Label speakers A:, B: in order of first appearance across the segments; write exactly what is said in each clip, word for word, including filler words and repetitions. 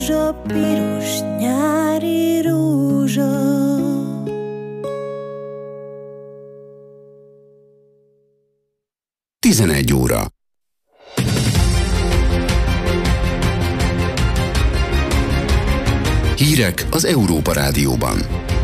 A: rózsa, piros nyári rózsa.
B: tizenegy óra. Hírek az Európa Rádióban.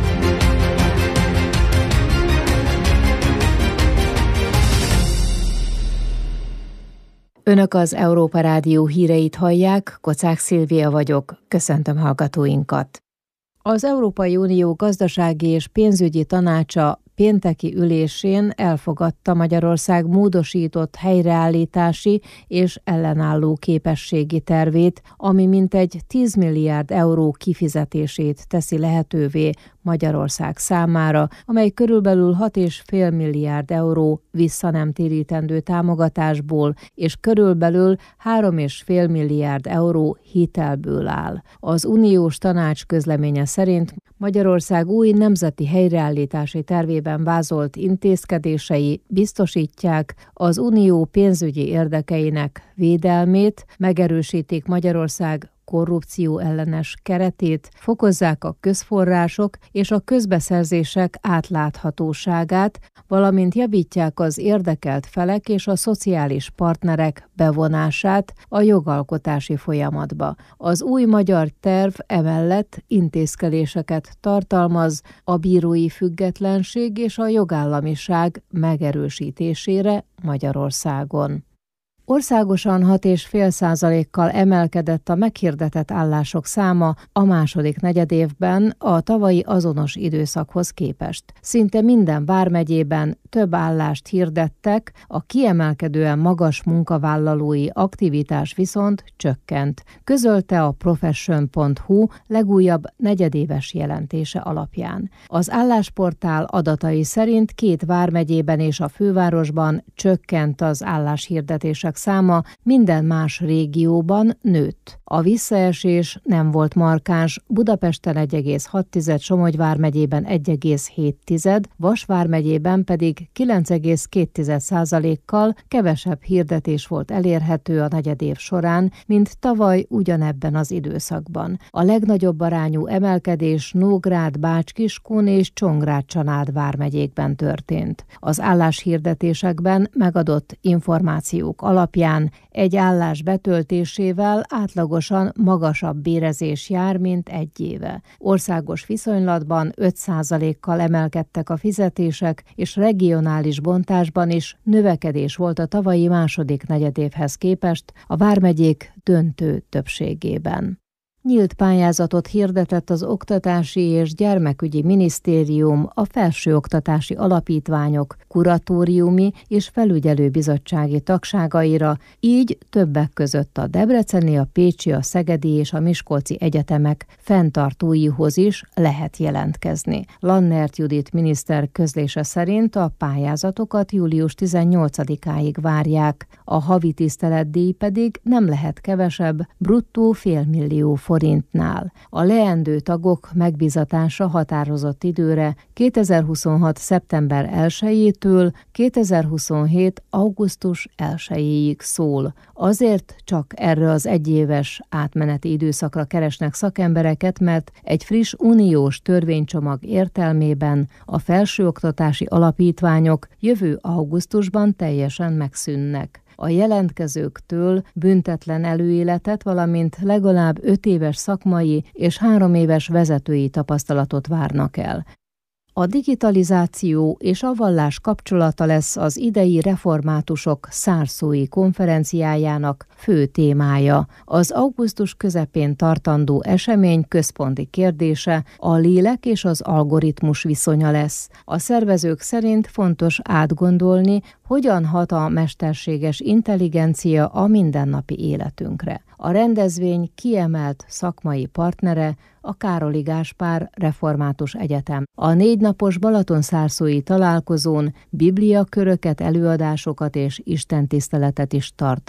C: Önök az Európa Rádió híreit hallják, Kocák Szilvia vagyok, köszöntöm hallgatóinkat. Az Európai Unió gazdasági és pénzügyi tanácsa pénteki ülésén elfogadta Magyarország módosított helyreállítási és ellenálló képességi tervét, ami mintegy tíz milliárd euró kifizetését teszi lehetővé Magyarország számára, amely körülbelül hat egész öt milliárd euró visszanemtérítendő támogatásból és körülbelül három egész öt milliárd euró hitelből áll. Az uniós tanács közleménye szerint Magyarország új nemzeti helyreállítási tervében vázolt intézkedései biztosítják az unió pénzügyi érdekeinek védelmét, megerősítik Magyarország korrupció ellenes keretét, fokozzák a közforrások és a közbeszerzések átláthatóságát, valamint javítják az érdekelt felek és a szociális partnerek bevonását a jogalkotási folyamatba. Az új magyar terv emellett intézkedéseket tartalmaz a bírói függetlenség és a jogállamiság megerősítésére Magyarországon. Országosan hat egész öt százalékkal emelkedett a meghirdetett állások száma a második negyedévben a tavalyi azonos időszakhoz képest. Szinte minden vármegyében több állást hirdettek, a kiemelkedően magas munkavállalói aktivitás viszont csökkent, közölte a profession pont hu legújabb negyedéves jelentése alapján. Az állásportál adatai szerint két vármegyében és a fővárosban csökkent az álláshirdetések száma, minden más régióban nőtt. A visszaesés nem volt markáns, Budapesten egy egész hat, Somogy vármegyében egy egész hét, Vas vármegyében pedig kilenc egész két százalékkal kevesebb hirdetés volt elérhető a negyedév során, mint tavaly ugyanebben az időszakban. A legnagyobb arányú emelkedés Nógrád, Bács-Kiskun és Csongrád-Csanád vármegyékben történt. Az álláshirdetésekben megadott információk alapján egy állás betöltésével átlagosan magasabb bérezés jár, mint egy éve. Országos viszonylatban öt százalékkal emelkedtek a fizetések, és regionális bontásban is növekedés volt a tavalyi második negyedévhez képest a vármegyék döntő többségében. Nyílt pályázatot hirdetett az Oktatási és Gyermekügyi Minisztérium a felsőoktatási alapítványok, kuratóriumi és felügyelőbizottsági tagságaira, így többek között a debreceni, a pécsi, a szegedi és a miskolci egyetemek fenntartóihoz is lehet jelentkezni. Lannert Judit miniszter közlése szerint a pályázatokat július tizennyolcadikáig várják, a havi tiszteletdíj pedig nem lehet kevesebb, bruttó félmillió forintnál. A leendő tagok megbízatása határozott időre kétezer-huszonhat. szeptember elsejétől kétezer-huszonhét. augusztus elsejéig szól. Azért csak erre az egyéves átmeneti időszakra keresnek szakembereket, mert egy friss uniós törvénycsomag értelmében a felsőoktatási alapítványok jövő augusztusban teljesen megszűnnek. A jelentkezőktől büntetlen előéletet, valamint legalább öt éves szakmai és három éves vezetői tapasztalatot várnak el. A digitalizáció és a vallás kapcsolata lesz az idei reformátusok szárszói konferenciájának fő témája. Az augusztus közepén tartandó esemény központi kérdése a lélek és az algoritmus viszonya lesz. A szervezők szerint fontos átgondolni, hogyan hat a mesterséges intelligencia a mindennapi életünkre. A rendezvény kiemelt szakmai partnere a Károli Gáspár Református Egyetem. A négy napos balatonszárszói találkozón bibliaköröket, előadásokat és istentiszteletet is tartanak.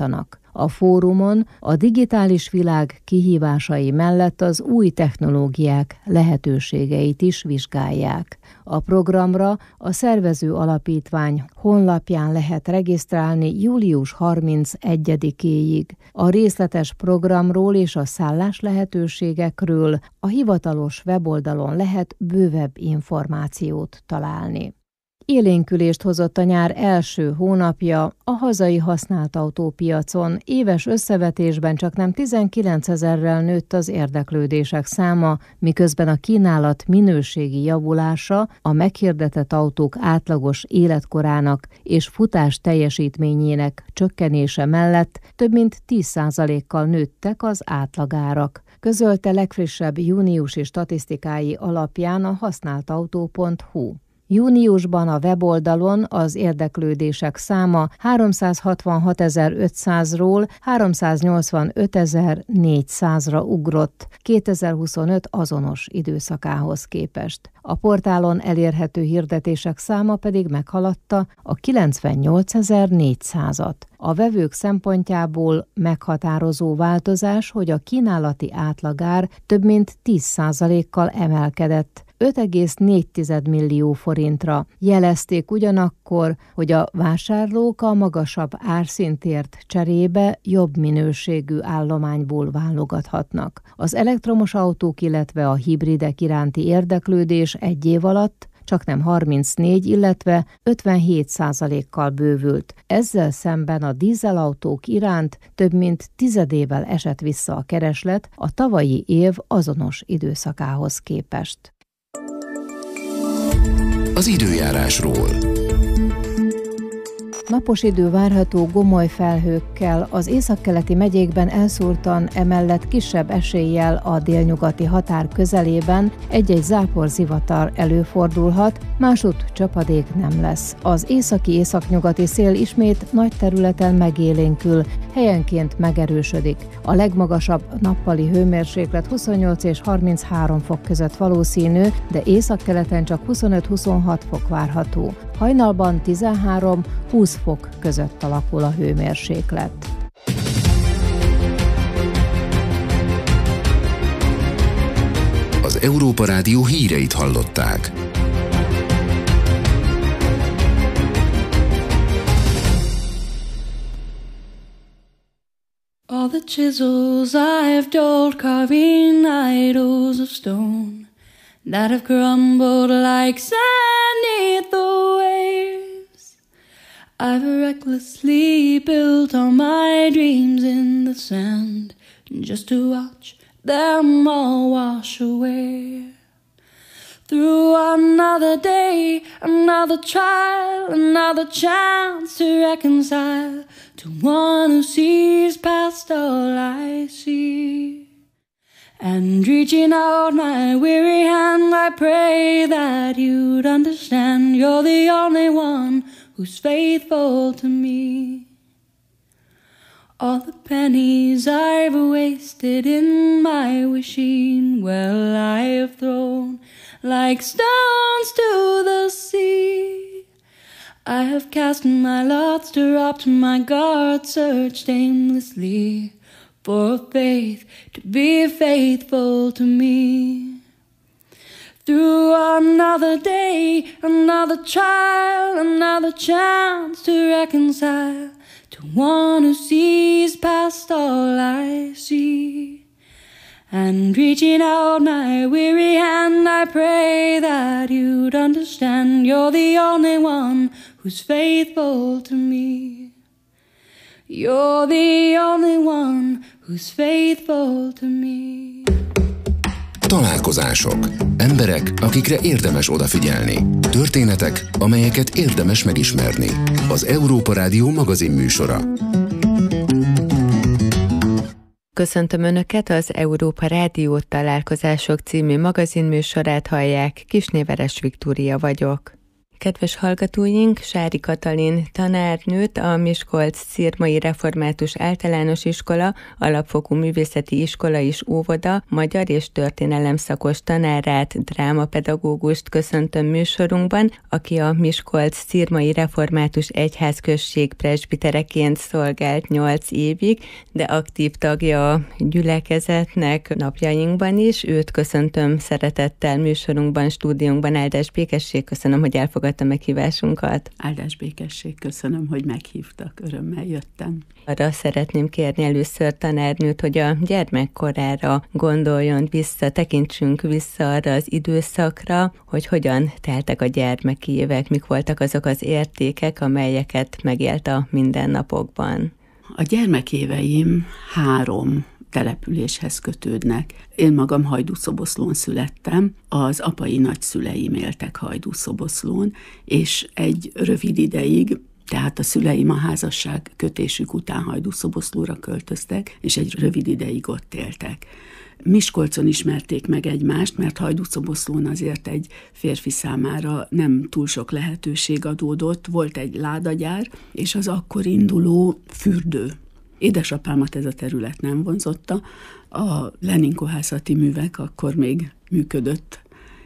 C: A fórumon a digitális világ kihívásai mellett az új technológiák lehetőségeit is vizsgálják. A programra a szervező alapítvány honlapján lehet regisztrálni július harmincegyedikéig. A részletes programról és a szállás lehetőségekről a hivatalos weboldalon lehet bővebb információt találni. Élénkülést hozott a nyár első hónapja a hazai használt autópiacon. Éves összevetésben csaknem tizenkilencezerrel nőtt az érdeklődések száma, miközben a kínálat minőségi javulása a meghirdetett autók átlagos életkorának és futás teljesítményének csökkenése mellett több mint tíz százalékkal nőttek az átlagárak, közölte legfrissebb júniusi statisztikái alapján a használtautó pont hu. Júniusban a weboldalon az érdeklődések száma háromszázhatvanhatezer-ötszázról háromszáznyolcvanötezer-négyszázra ugrott kétezer-huszonöt azonos időszakához képest. A portálon elérhető hirdetések száma pedig meghaladta a kilencvennyolcezer-négyszázat. A vevők szempontjából meghatározó változás, hogy a kínálati átlagár több mint tíz százalékkal emelkedett, öt egész négy millió forintra. Jelezték ugyanakkor, hogy a vásárlók a magasabb árszintért cserébe jobb minőségű állományból válogathatnak. Az elektromos autók, illetve a hibridek iránti érdeklődés egy év alatt csaknem harmincnégy, illetve ötvenhét százalékkal bővült. Ezzel szemben a dízelautók iránt több mint tizedével esett vissza a kereslet a tavalyi év azonos időszakához képest.
B: Az időjárásról.
C: Napos idő várható gomoly felhőkkel, az északkeleti megyékben elszórtan, emellett kisebb eséllyel a délnyugati határ közelében egy-egy záporzivatar előfordulhat, másutt csapadék nem lesz. Az északi-északnyugati szél ismét nagy területen megélénkül, helyenként megerősödik. A legmagasabb nappali hőmérséklet huszonnyolc és harminchárom fok között valószínű, de északkeleten csak huszonöt-huszonhat fok várható. Hajnalban tizenhárom-húsz fok között alakul a hőmérséklet.
B: Az Európa Rádió híreit hallották.
D: All the chisels I've dulled, carving idols of stone that have crumbled like sand beneath the waves. I've recklessly built all my dreams in the sand just to watch them all wash away. Through another day, another trial, another chance to reconcile to one who sees past all I see. And reaching out my weary hand, I pray that you'd understand you're the only one who's faithful to me. All the pennies I've wasted in my wishing well I have thrown like stones to the sea. I have cast my lots, dropped my guard, searched aimlessly for faith to be faithful to me. Through another day, another trial, another chance to reconcile to one who sees past all I see. And reaching out my weary hand, I pray that you'd understand you're the only one who's faithful to me. You're the only one who's faithful to me.
B: Találkozások. Emberek, akikre érdemes odafigyelni. Történetek, amelyeket érdemes megismerni. Az Európa Rádió magazinműsora.
E: Köszöntöm Önöket, az Európa Rádió Találkozások című magazinműsorát hallják, Kisné Veres Viktória vagyok. Kedves hallgatóink, Sári Katalin tanárnőt, a Miskolc-Szirmai Református Általános Iskola, Alapfokú Művészeti Iskola és Óvoda, magyar és történelem szakos tanárát, drámapedagógust köszöntöm műsorunkban, aki a Miskolc-Szirmai Református Egyházközség presbitereként szolgált nyolc évig, de aktív tagja a gyülekezetnek napjainkban is. Őt köszöntöm szeretettel műsorunkban, stúdiónkban. Áldás békesség, köszönöm, hogy elfogadta a meghívásunkat.
F: Áldás békesség, köszönöm, hogy meghívtak, örömmel jöttem.
E: Arra szeretném kérni először tanárnőt, hogy a gyermekkorára gondoljon vissza, tekintsünk vissza arra az időszakra, hogy hogyan teltek a gyermeki évek, mik voltak azok az értékek, amelyeket megélt a mindennapokban.
F: A gyermekéveim három településhez kötődnek. Én magam Hajdúszoboszlón születtem, az apai nagyszüleim éltek Hajdúszoboszlón, és egy rövid ideig, tehát a szüleim a házasság kötésük után Hajdúszoboszlóra költöztek, és egy rövid ideig ott éltek. Miskolcon ismerték meg egymást, mert Hajdúszoboszlón azért egy férfi számára nem túl sok lehetőség adódott, volt egy ládagyár, és az akkor induló fürdő. Édesapámat ez a terület nem vonzotta, a Lenin-kohászati művek akkor még működött,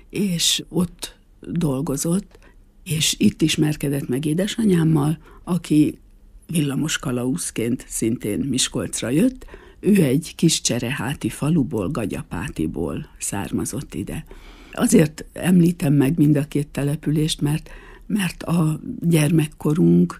F: és ott dolgozott, és itt ismerkedett meg édesanyámmal, aki villamos kalauzként szintén Miskolcra jött. Ő egy kis csereháti faluból, Gagyapátiból származott ide. Azért említem meg mind a két települést, mert, mert a gyermekkorunk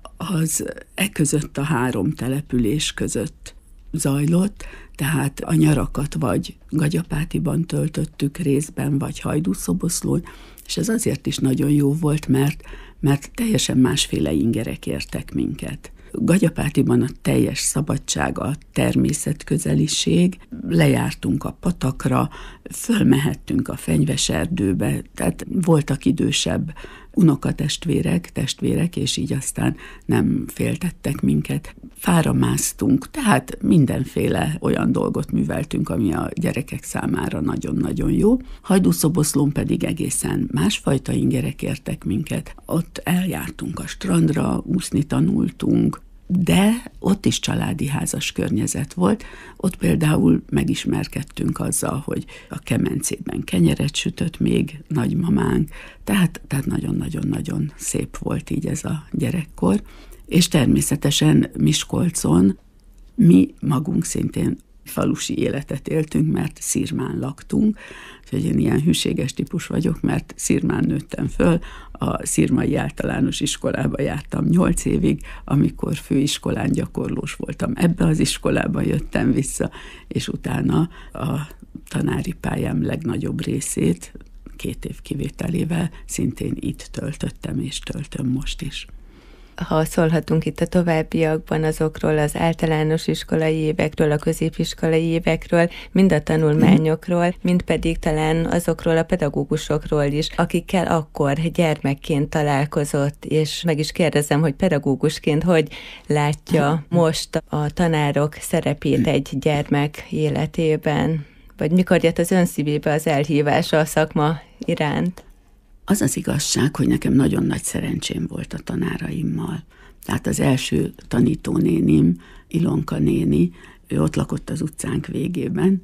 F: az e között a három település között zajlott, tehát a nyarakat vagy Gagyapátiban töltöttük részben, vagy Hajdúszoboszlón, és ez azért is nagyon jó volt, mert, mert teljesen másféle ingerek értek minket. Gagyapátiban a teljes szabadság, a természetközeliség, lejártunk a patakra, fölmehettünk a fenyves erdőbe, tehát voltak idősebb unokatestvérek, testvérek, és így aztán nem féltettek minket. Fára másztunk, tehát mindenféle olyan dolgot műveltünk, ami a gyerekek számára nagyon-nagyon jó. Hajdúszoboszlón pedig egészen másfajta ingerek értek minket. Ott eljártunk a strandra, úszni tanultunk, de ott is családi házas környezet volt. Ott például megismerkedtünk azzal, hogy a kemencében kenyeret sütött még nagymamánk, tehát, tehát nagyon-nagyon-nagyon szép volt így ez a gyerekkor. És természetesen Miskolcon mi magunk szintén falusi életet éltünk, mert Szirmán laktunk, úgyhogy én ilyen hűséges típus vagyok, mert Szirmán nőttem föl, a Szirmai Általános Iskolába jártam nyolc évig, amikor főiskolán gyakorlós voltam. Ebbe az iskolába jöttem vissza, és utána a tanári pályám legnagyobb részét, két év kivételével szintén itt töltöttem, és töltöm most is.
E: Ha szólhatunk itt a továbbiakban azokról az általános iskolai évekről, a középiskolai évekről, mind a tanulmányokról, mind pedig talán azokról a pedagógusokról is, akikkel akkor gyermekként találkozott, és meg is kérdezem, hogy pedagógusként hogy látja most a tanárok szerepét egy gyermek életében, vagy mikor jött az ön szívébe az elhívása a szakma iránt?
F: Az az igazság, hogy nekem nagyon nagy szerencsém volt a tanáraimmal. Tehát az első tanítónénim, Ilonka néni, ő ott lakott az utcánk végében,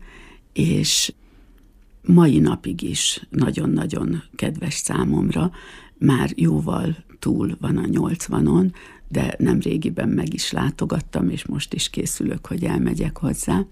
F: és mai napig is nagyon-nagyon kedves számomra, már jóval túl van a nyolcvanon, de nem régiben meg is látogattam, és most is készülök, hogy elmegyek hozzá.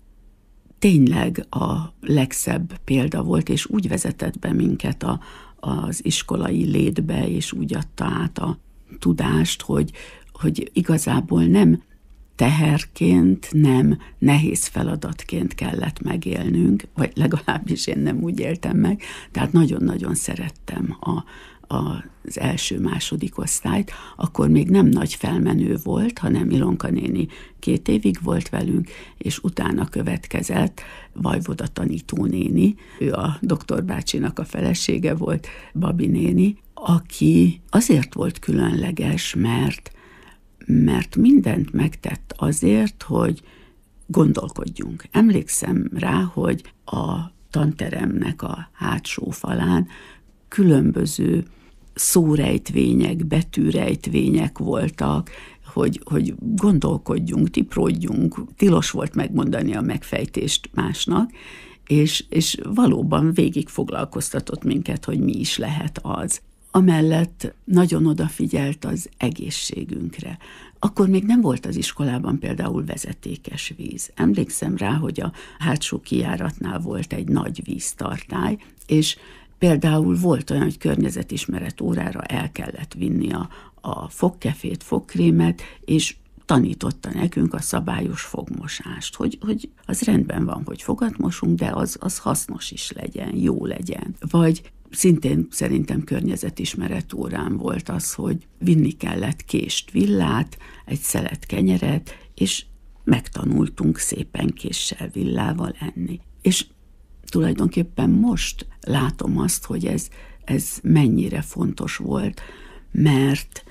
F: Tényleg a legszebb példa volt, és úgy vezetett be minket a az iskolai létbe, és úgy adta át a tudást, hogy, hogy igazából nem teherként, nem nehéz feladatként kellett megélnünk, vagy legalábbis én nem úgy éltem meg, tehát nagyon-nagyon szerettem a, a, az első-második osztályt, akkor még nem nagy felmenő volt, hanem Ilonka néni két évig volt velünk, és utána következett Vajvoda tanítónéni, ő a doktor bácsinak a felesége volt, Babi néni, aki azért volt különleges, mert, mert mindent megtett azért, hogy gondolkodjunk. Emlékszem rá, hogy a tanteremnek a hátsó falán különböző szórejtvények, betűrejtvények voltak, hogy, hogy gondolkodjunk, tiprodjunk, tilos volt megmondani a megfejtést másnak, és, és valóban végig foglalkoztatott minket, hogy mi is lehet az. Amellett nagyon odafigyelt az egészségünkre. Akkor még nem volt az iskolában például vezetékes víz. Emlékszem rá, hogy a hátsó kijáratnál volt egy nagy víztartály, és például volt olyan, hogy környezetismeret órára el kellett vinni a, a fogkefét, fogkrémet, és tanította nekünk a szabályos fogmosást, hogy, hogy az rendben van, hogy fogat mosunk, de az, az hasznos is legyen, jó legyen. Vagy szintén szerintem környezetismeret órán volt az, hogy vinni kellett kést, villát, egy szelet kenyeret, és megtanultunk szépen késsel, villával enni. És tulajdonképpen most látom azt, hogy ez, ez mennyire fontos volt, mert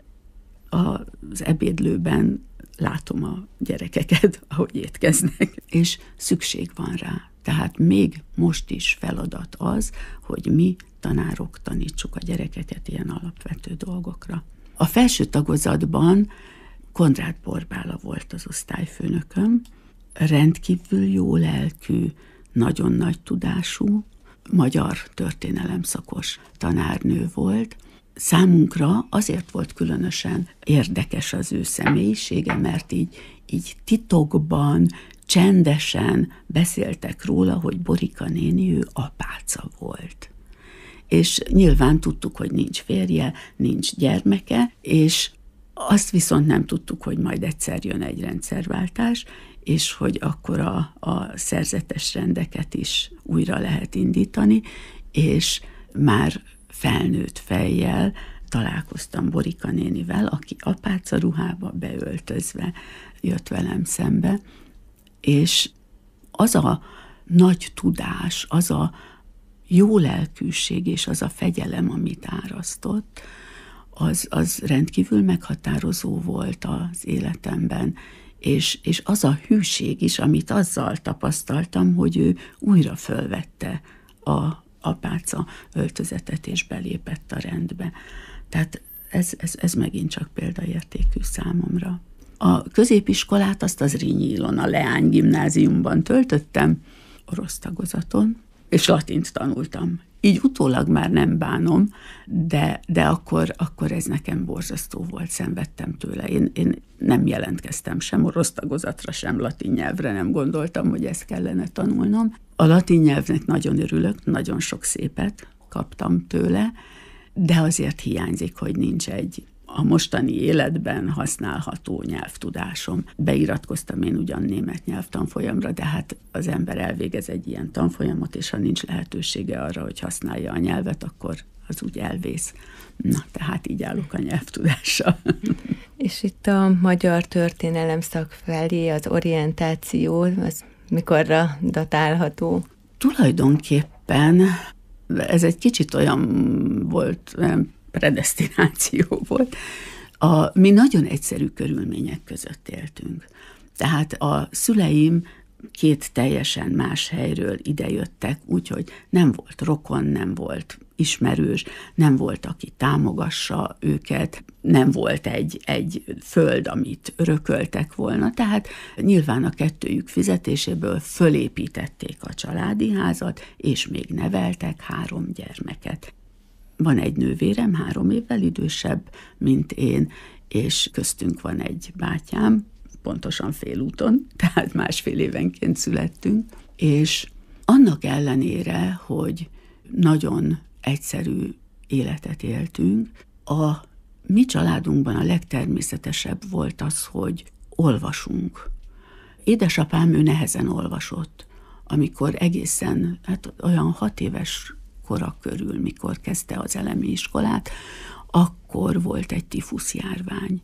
F: az ebédlőben látom a gyerekeket, ahogy étkeznek, és szükség van rá. Tehát még most is feladat az, hogy mi, tanárok tanítsuk a gyerekeket ilyen alapvető dolgokra. A felső tagozatban Kondrád Borbála volt az osztályfőnököm, rendkívül jó lelkű, nagyon nagy tudású, magyar történelem szakos tanárnő volt. Számunkra azért volt különösen érdekes az ő személyisége, mert így, így titokban, csendesen beszéltek róla, hogy Borika néni, ő apáca volt. És nyilván tudtuk, hogy nincs férje, nincs gyermeke, és azt viszont nem tudtuk, hogy majd egyszer jön egy rendszerváltás, és hogy akkor a, a szerzetes rendeket is újra lehet indítani, és már felnőtt fejjel találkoztam Borika nénivel, aki apáca ruhába beöltözve jött velem szembe, és az a nagy tudás, az a jó lelkűség és az a fegyelem, amit árasztott, az, az rendkívül meghatározó volt az életemben, és, és az a hűség is, amit azzal tapasztaltam, hogy ő újra fölvette a apáca öltözetet és belépett a rendbe. Tehát ez, ez, ez megint csak példaértékű számomra. A középiskolát azt az Zrínyi Ilona Leány gimnáziumban töltöttem, orosz tagozaton, és latint tanultam. Így utólag már nem bánom, de, de akkor, akkor ez nekem borzasztó volt, szenvedtem tőle. Én, én nem jelentkeztem sem orosz tagozatra, sem latin nyelvre, nem gondoltam, hogy ezt kellene tanulnom. A latin nyelvnek nagyon örülök, nagyon sok szépet kaptam tőle, de azért hiányzik, hogy nincs egy a mostani életben használható nyelvtudásom. Beiratkoztam én ugyan német nyelvtanfolyamra, de hát az ember elvégez egy ilyen tanfolyamot, és ha nincs lehetősége arra, hogy használja a nyelvet, akkor az úgy elvész. Na, tehát így állok a nyelvtudással.
E: És itt a magyar történelem szak felé az orientáció, az mikorra datálható?
F: Tulajdonképpen ez egy kicsit olyan volt, olyan predesztináció volt. A, mi nagyon egyszerű körülmények között éltünk. Tehát a szüleim két teljesen más helyről idejöttek, úgyhogy nem volt rokon, nem volt ismerős, nem volt, aki támogassa őket, nem volt egy, egy föld, amit örököltek volna, tehát nyilván a kettőjük fizetéséből fölépítették a családi házat, és még neveltek három gyermeket. Van egy nővérem, három évvel idősebb, mint én, és köztünk van egy bátyám, pontosan félúton, tehát másfél évenként születtünk, és annak ellenére, hogy nagyon egyszerű életet éltünk, a mi családunkban a legtermészetesebb volt az, hogy olvasunk. Édesapám, ő nehezen olvasott, amikor egészen, hát olyan hat éves kora körül, mikor kezdte az elemi iskolát, akkor volt egy tifuszjárvány,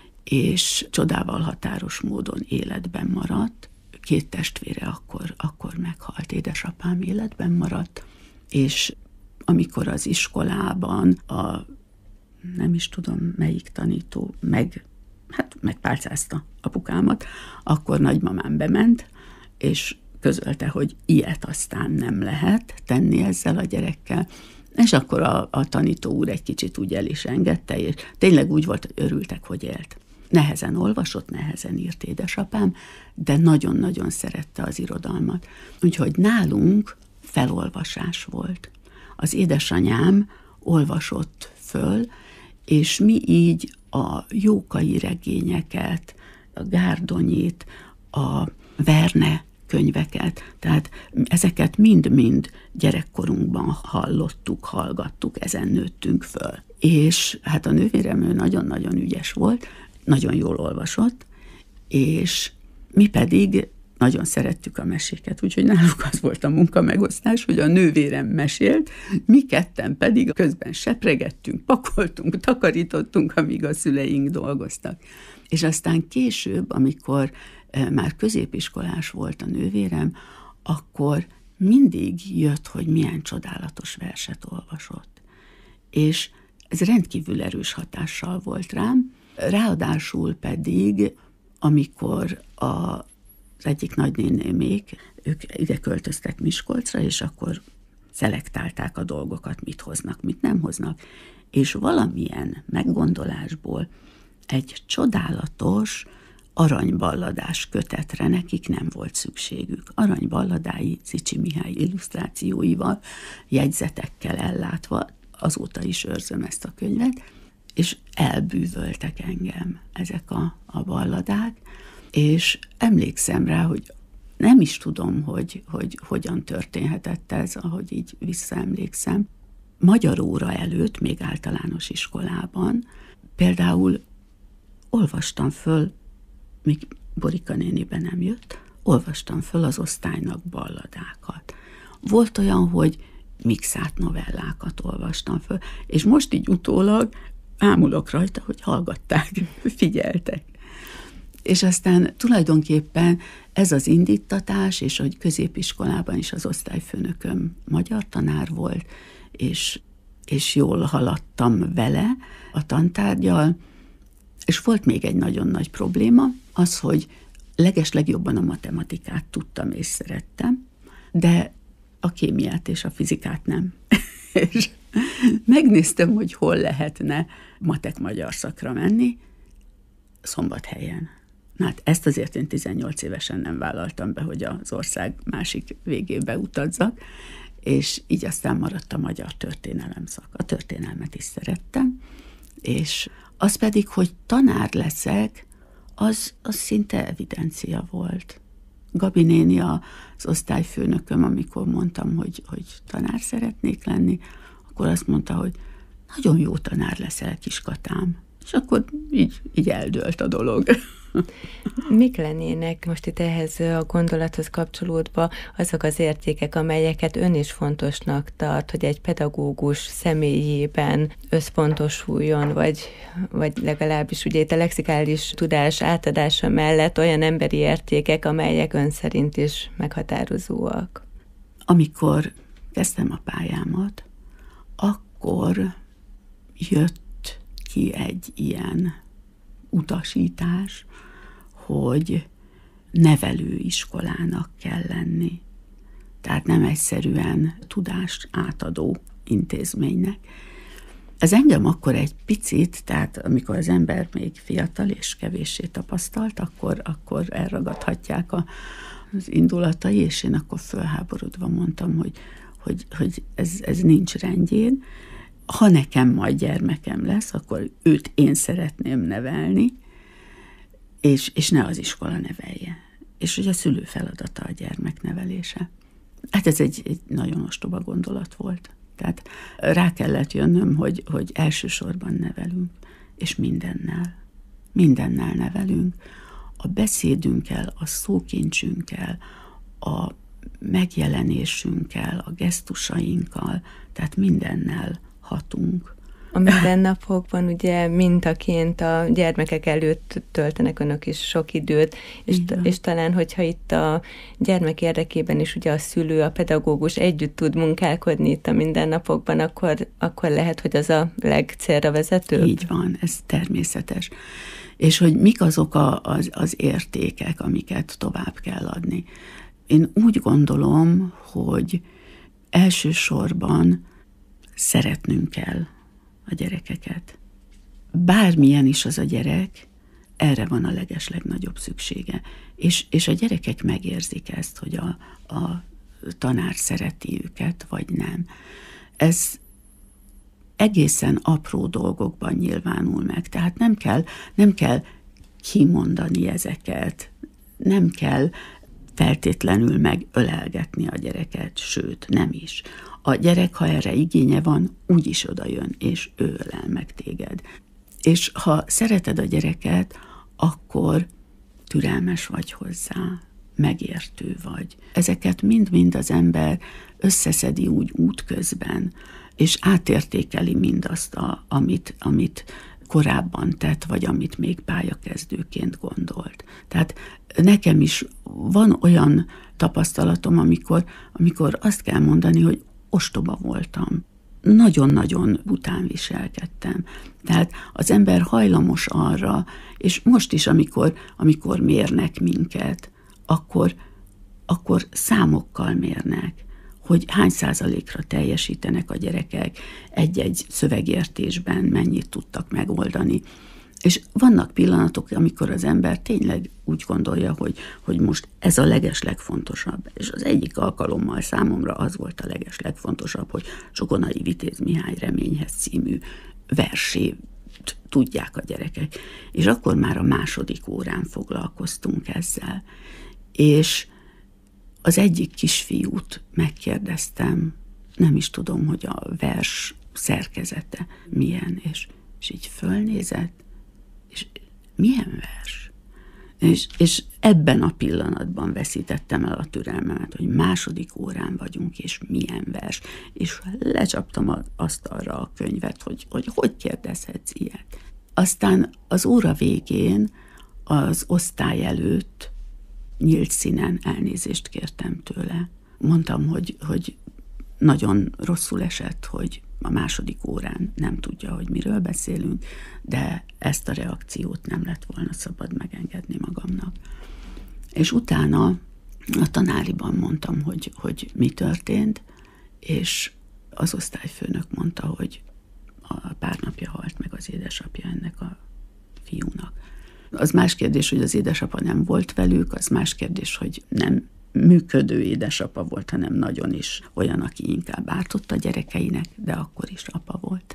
F: és csodával határos módon életben maradt. Két testvére akkor, akkor meghalt, édesapám életben maradt, és amikor az iskolában a nem is tudom melyik tanító meg, hát megpálcázta apukámat, akkor nagymamám bement, és közölte, hogy ilyet aztán nem lehet tenni ezzel a gyerekkel, És akkor a, a tanító úr egy kicsit úgy el is engedte, és tényleg úgy volt, hogy örültek, hogy élt. Nehezen olvasott, nehezen írt édesapám, de nagyon-nagyon szerette az irodalmat. Úgyhogy nálunk felolvasás volt. Az édesanyám olvasott föl, és mi így a Jókai regényeket, a Gárdonyit, a Verne könyveket, tehát ezeket mind-mind gyerekkorunkban hallottuk, hallgattuk, ezen nőttünk föl. És hát a nővérem ő nagyon-nagyon ügyes volt, nagyon jól olvasott, és mi pedig nagyon szerettük a meséket, úgyhogy náluk az volt a munkamegosztás, hogy a nővérem mesélt, mi ketten pedig közben sepregettünk, pakoltunk, takarítottunk, amíg a szüleink dolgoztak. És aztán később, amikor már középiskolás volt a nővérem, akkor mindig jött, hogy milyen csodálatos verset olvasott. És ez rendkívül erős hatással volt rám, ráadásul pedig, amikor a, az egyik nagynénémék, ők ide költöztek Miskolcra, és akkor szelektálták a dolgokat, mit hoznak, mit nem hoznak, és valamilyen meggondolásból egy csodálatos aranyballadás kötetre nekik nem volt szükségük. Aranyballadái Zichy Mihály illusztrációival, jegyzetekkel ellátva, azóta is őrzöm ezt a könyvet, és elbűvöltek engem ezek a, a balladák, és emlékszem rá, hogy nem is tudom, hogy, hogy hogyan történhetett ez, ahogy így visszaemlékszem. Magyar óra előtt, még általános iskolában, például olvastam föl, míg Borika nénibe nem jött, olvastam föl az osztálynak balladákat. Volt olyan, hogy mixált novellákat olvastam föl, és most így utólag ámulok rajta, hogy hallgatták, figyeltek. És aztán tulajdonképpen ez az indítatás, és hogy középiskolában is az osztályfőnököm magyar tanár volt, és, és jól haladtam vele a tantárgyal, és volt még egy nagyon nagy probléma, az, hogy legeslegjobban a matematikát tudtam és szerettem, de a kémiát és a fizikát nem. És megnéztem, hogy hol lehetne matek magyar szakra menni, Szombathelyen. Na hát ezt azért én tizennyolc évesen nem vállaltam be, hogy az ország másik végébe utazzak, és így aztán maradt a magyar történelem szak. A történelmet is szerettem, és az pedig, hogy tanár leszek, az, az szinte evidencia volt. Gabi néni az osztályfőnököm, amikor mondtam, hogy, hogy tanár szeretnék lenni, akkor azt mondta, hogy nagyon jó tanár leszel, kiskatám. És akkor így, így eldőlt a dolog.
E: Mik lennének most itt ehhez a gondolathoz kapcsolódva azok az értékek, amelyeket ön is fontosnak tart, hogy egy pedagógus személyében összpontosuljon, vagy, vagy legalábbis ugye itt a lexikális tudás átadása mellett olyan emberi értékek, amelyek ön szerint is meghatározóak?
F: Amikor kezdtem a pályámat, akkor jött ki egy ilyen utasítás, hogy nevelőiskolának kell lenni. Tehát nem egyszerűen tudást átadó intézménynek. Ez engem akkor egy picit, tehát amikor az ember még fiatal és kevéssé tapasztalt, akkor, akkor elragadhatják a, az indulatai, és én akkor fölháborodva mondtam, hogy, hogy, hogy ez, ez nincs rendjén. Ha nekem majd gyermekem lesz, akkor őt én szeretném nevelni, és, és ne az iskola nevelje. És hogy a szülő feladata a gyermek nevelése. Hát ez egy, egy nagyon ostoba gondolat volt. Tehát rá kellett jönnöm, hogy, hogy elsősorban nevelünk, és mindennel. Mindennel nevelünk. A beszédünkkel, a szókincsünkkel, a megjelenésünkkel, a gesztusainkkal, tehát mindennel hatunk.
E: A mindennapokban ugye mintaként a gyermekek előtt töltenek önök is sok időt, és, és talán, hogyha itt a gyermek érdekében is ugye a szülő, a pedagógus együtt tud munkálkodni itt a mindennapokban, akkor, akkor lehet, hogy az a legcélra vezetőbb.
F: Így van, ez természetes. És hogy mik azok a, az, az értékek, amiket tovább kell adni. Én úgy gondolom, hogy elsősorban szeretnünk kell a gyerekeket. Bármilyen is az a gyerek, erre van a legeslegnagyobb szüksége. És, és a gyerekek megérzik ezt, hogy a, a tanár szereti őket, vagy nem. Ez egészen apró dolgokban nyilvánul meg. Tehát nem kell, nem kell kimondani ezeket, nem kell feltétlenül megölelgetni a gyereket, sőt, nem is. A gyerek, ha erre igénye van, úgyis odajön, és ő ölel meg téged. És ha szereted a gyereket, akkor türelmes vagy hozzá, megértő vagy. Ezeket mind-mind az ember összeszedi úgy útközben, és átértékeli mindazt, a, amit, amit korábban tett, vagy amit még pályakezdőként gondolt. Tehát nekem is van olyan tapasztalatom, amikor, amikor azt kell mondani, hogy ostoba voltam. Nagyon-nagyon bután viselkedtem. Tehát az ember hajlamos arra, és most is, amikor, amikor mérnek minket, akkor, akkor számokkal mérnek, hogy hány százalékra teljesítenek a gyerekek egy-egy szövegértésben, mennyit tudtak megoldani. És vannak pillanatok, amikor az ember tényleg úgy gondolja, hogy, hogy most ez a legeslegfontosabb. És az egyik alkalommal számomra az volt a legeslegfontosabb, hogy Csokonai Vitéz Mihály Reményhez című versét tudják a gyerekek. És akkor már a második órán foglalkoztunk ezzel. És az egyik kisfiút megkérdeztem, nem is tudom, hogy a vers szerkezete milyen, és, és így fölnézett, és milyen vers? És, és ebben a pillanatban veszítettem el a türelmemet, hogy második órán vagyunk, és milyen vers. És lecsaptam az asztalra a könyvet, hogy, hogy hogy kérdezhetsz ilyet. Aztán az óra végén, az osztály előtt nyílt színen elnézést kértem tőle. Mondtam, hogy, hogy nagyon rosszul esett, hogy a második órán nem tudja, hogy miről beszélünk, de ezt a reakciót nem lett volna szabad megengedni magamnak. És utána a tanáriban mondtam, hogy, hogy mi történt, és az osztályfőnök mondta, hogy a pár napja halt meg az édesapja ennek a fiúnak. Az más kérdés, hogy az édesapa nem volt velük, az más kérdés, hogy nem működő édesapa volt, hanem nagyon is olyan, aki inkább ártott a gyerekeinek, de akkor is apa volt.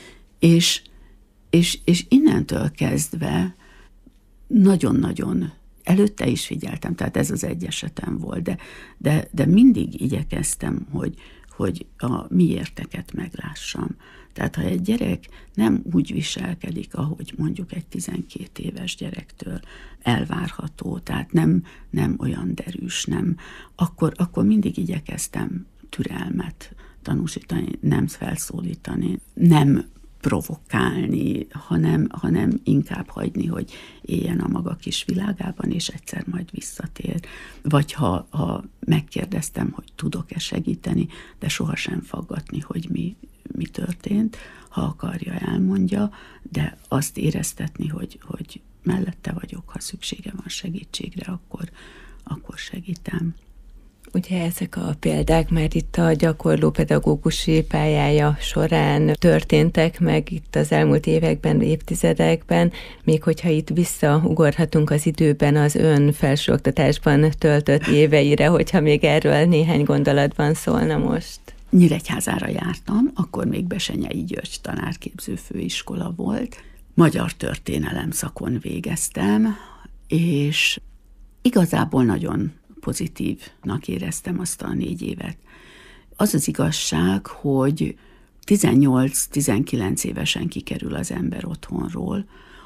F: És, és, és innentől kezdve nagyon-nagyon, előtte is figyeltem, tehát ez az egy esetem volt, de, de, de mindig igyekeztem, hogy, hogy a miérteket meglássam. Tehát ha egy gyerek nem úgy viselkedik, ahogy mondjuk egy tizenkét éves gyerektől elvárható, tehát nem, nem olyan derűs, nem, akkor, akkor mindig igyekeztem türelmet tanúsítani, nem felszólítani, nem provokálni, hanem, hanem inkább hagyni, hogy éljen a maga kis világában, és egyszer majd visszatér. Vagy ha, ha megkérdeztem, hogy tudok-e segíteni, de sohasem faggatni, hogy mi, mi történt, ha akarja, elmondja, de azt éreztetni, hogy, hogy mellette vagyok, ha szüksége van segítségre, akkor, akkor segítem.
E: Ugye ezek a példák már itt a gyakorló pedagógusi pályája során történtek meg itt az elmúlt években, évtizedekben, még hogyha itt visszaugorhatunk az időben az ön felsőoktatásban töltött éveire, hogyha még erről néhány gondolatban szólna most.
F: Nyíregyházára jártam, akkor még Besenyei György tanárképző főiskola volt. Magyar történelem szakon végeztem, és igazából nagyon pozitívnak éreztem azt a négy évet. Az az igazság, hogy tizennyolc-tizenkilenc évesen kikerül az ember otthonról,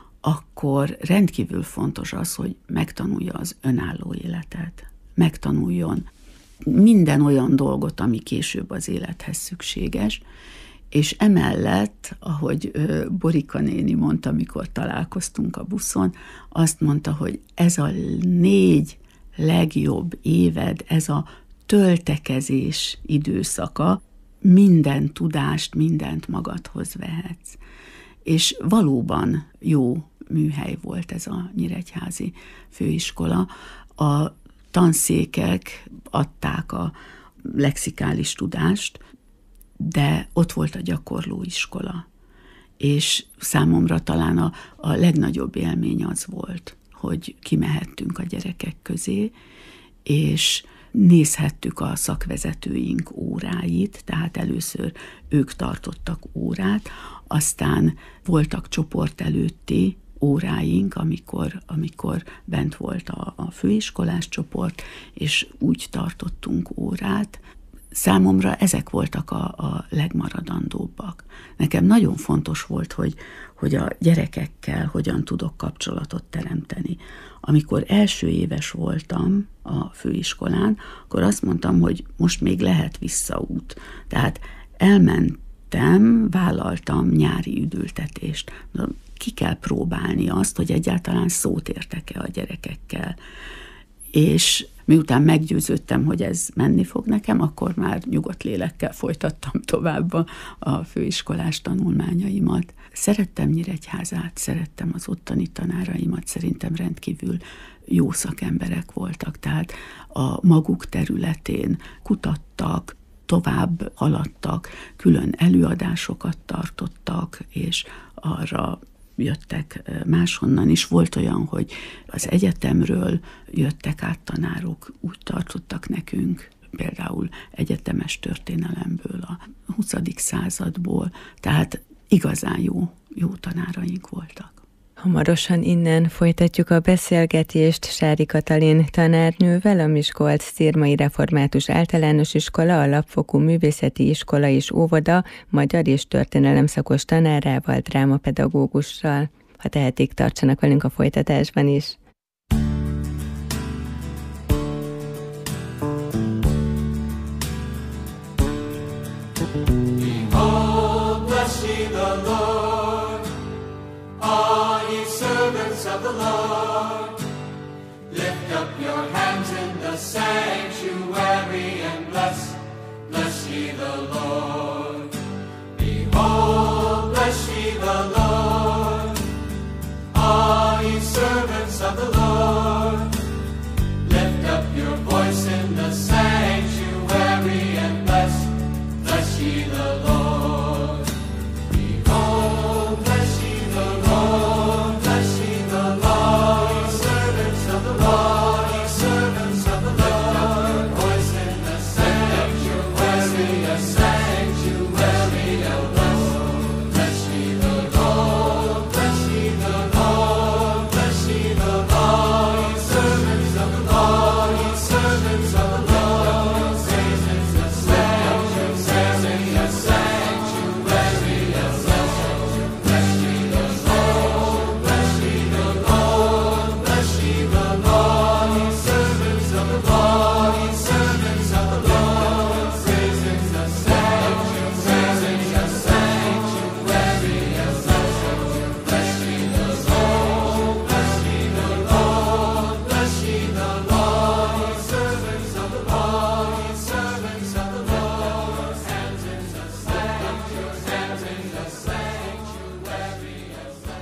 F: akkor rendkívül fontos az, hogy megtanulja az önálló életet, megtanuljon minden olyan dolgot, ami később az élethez szükséges, és emellett, ahogy Borika néni mondta, amikor találkoztunk a buszon, azt mondta, hogy ez a négy legjobb éved, ez a töltekezés időszaka, minden tudást, mindent magadhoz vehetsz. És valóban jó műhely volt ez a nyíregyházi főiskola. A tanszékek adták a lexikális tudást, de ott volt a gyakorlóiskola. És számomra talán a, a legnagyobb élmény az volt, hogy kimehettünk a gyerekek közé, és nézhettük a szakvezetőink óráit, tehát először ők tartottak órát, aztán voltak csoport előtti óráink, amikor, amikor bent volt a, a főiskolás csoport, és úgy tartottunk órát. Számomra ezek voltak a, a legmaradandóbbak. Nekem nagyon fontos volt, hogy, hogy a gyerekekkel hogyan tudok kapcsolatot teremteni. Amikor első éves voltam a főiskolán, akkor azt mondtam, hogy most még lehet visszaút. Tehát elmentem, vállaltam nyári üdültetést. Ki kell próbálni azt, hogy egyáltalán szót értek-e a gyerekekkel. És miután meggyőződtem, hogy ez menni fog nekem, akkor már nyugodt lélekkel folytattam tovább a, a főiskolás tanulmányaimat. Szerettem Nyíregyházát, szerettem az ottani tanáraimat, szerintem rendkívül jó szakemberek voltak, tehát a maguk területén kutattak, tovább haladtak, külön előadásokat tartottak, és arra jöttek máshonnan is. Volt olyan, hogy az egyetemről jöttek át tanárok, úgy tartottak nekünk, például egyetemes történelemből, a huszadik századból, tehát igazán jó, jó tanáraink voltak.
E: Hamarosan innen folytatjuk a beszélgetést Sári Katalin tanárnővel, a Miskolc-Szirmai Református Általános Iskola, Alapfokú Művészeti Iskola és Óvoda magyar és történelem szakos tanárával, drámapedagógussal. Ha tehetik, tartsanak velünk a folytatásban is.
G: Of the Lord, lift up your hands in the sanctuary and bless, bless ye the Lord. Behold, bless ye the Lord, all ye servants of the Lord. Lift up your voice in the sanctuary and bless, bless ye the Lord. Behold, bless ye the Lord, bless ye the Lord, ye servants of the Lord, ye servants of the Lord. Lift up your voice in the sanctuary, the sanctuary of the Lord. Bless ye the Lord, bless ye the Lord, bless ye the Lord, ye servants of the Lord, ye servants of the Lord. Praise in the sanctuary, the sanctuary of the Lord. Bless ye the Lord, bless ye the Lord, bless ye the Lord, ye servants of the Lord, ye servants of the Lord. Praise in the sanctuary, the sanctuary of the Lord. Bless ye the Lord, bless ye the Lord, bless ye the Lord, ye servants of the Lord, ye servants of the Lord. Hands in the sanctuary, hands in the sanctuary of the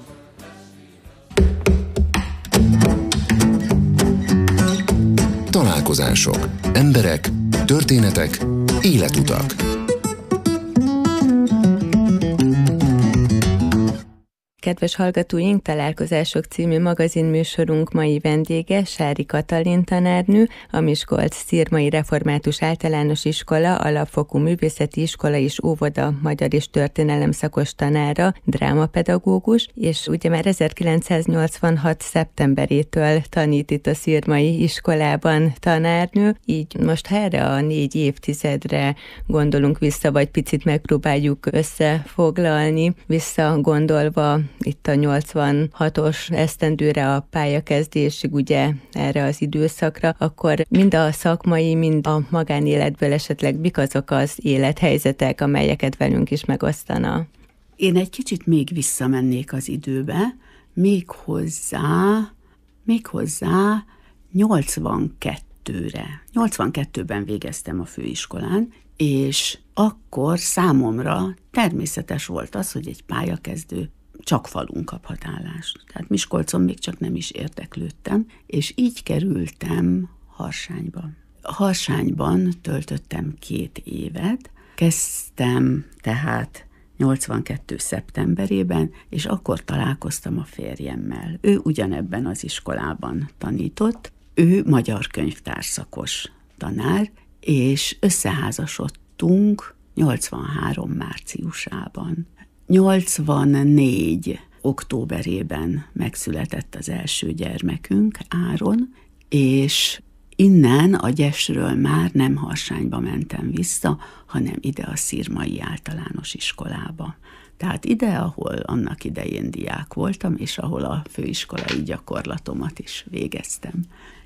G: Lord.
B: Találkozások, emberek, történetek, életutak.
E: Kedves hallgatóink, Találkozások című magazinműsorunk mai vendége Sári Katalin tanárnő, a Miskolc-Szirmai Református Általános Iskola, Alapfokú Művészeti Iskola és Óvoda magyar és történelem szakos tanára, drámapedagógus, és ugye már ezerkilencszáznyolcvanhat szeptemberétől tanít itt a Szirmai iskolában tanárnő, így most ha erre a négy évtizedre gondolunk vissza, vagy picit megpróbáljuk összefoglalni, visszagondolva itt a nyolcvanhatos esztendőre, a pályakezdésig, ugye erre az időszakra, akkor mind a szakmai, mind a magánéletből esetleg mik azok az élethelyzetek, amelyeket velünk is megosztana?
F: Én egy kicsit még visszamennék az időbe, még hozzá, még hozzá nyolcvankettőre. nyolcvankettőben végeztem a főiskolán, és akkor számomra természetes volt az, hogy egy pályakezdő csak falun kaphat állást. Tehát Miskolcon még csak nem is érdeklődtem, és így kerültem Harsányba. Harsányban töltöttem két évet, Kezdtem tehát nyolcvankettő szeptemberében, és akkor találkoztam a férjemmel. Ő ugyanebben az iskolában tanított, ő magyar könyvtárszakos tanár, és összeházasodtunk nyolcvanhárom márciusában. nyolcvannégy októberében megszületett az első gyermekünk, Áron, és innen a Gyesről már nem Harsányba mentem vissza, hanem ide a Szirmai Általános Iskolába. Tehát ide, ahol annak idején diák voltam, és ahol a főiskolai gyakorlatomat is végeztem.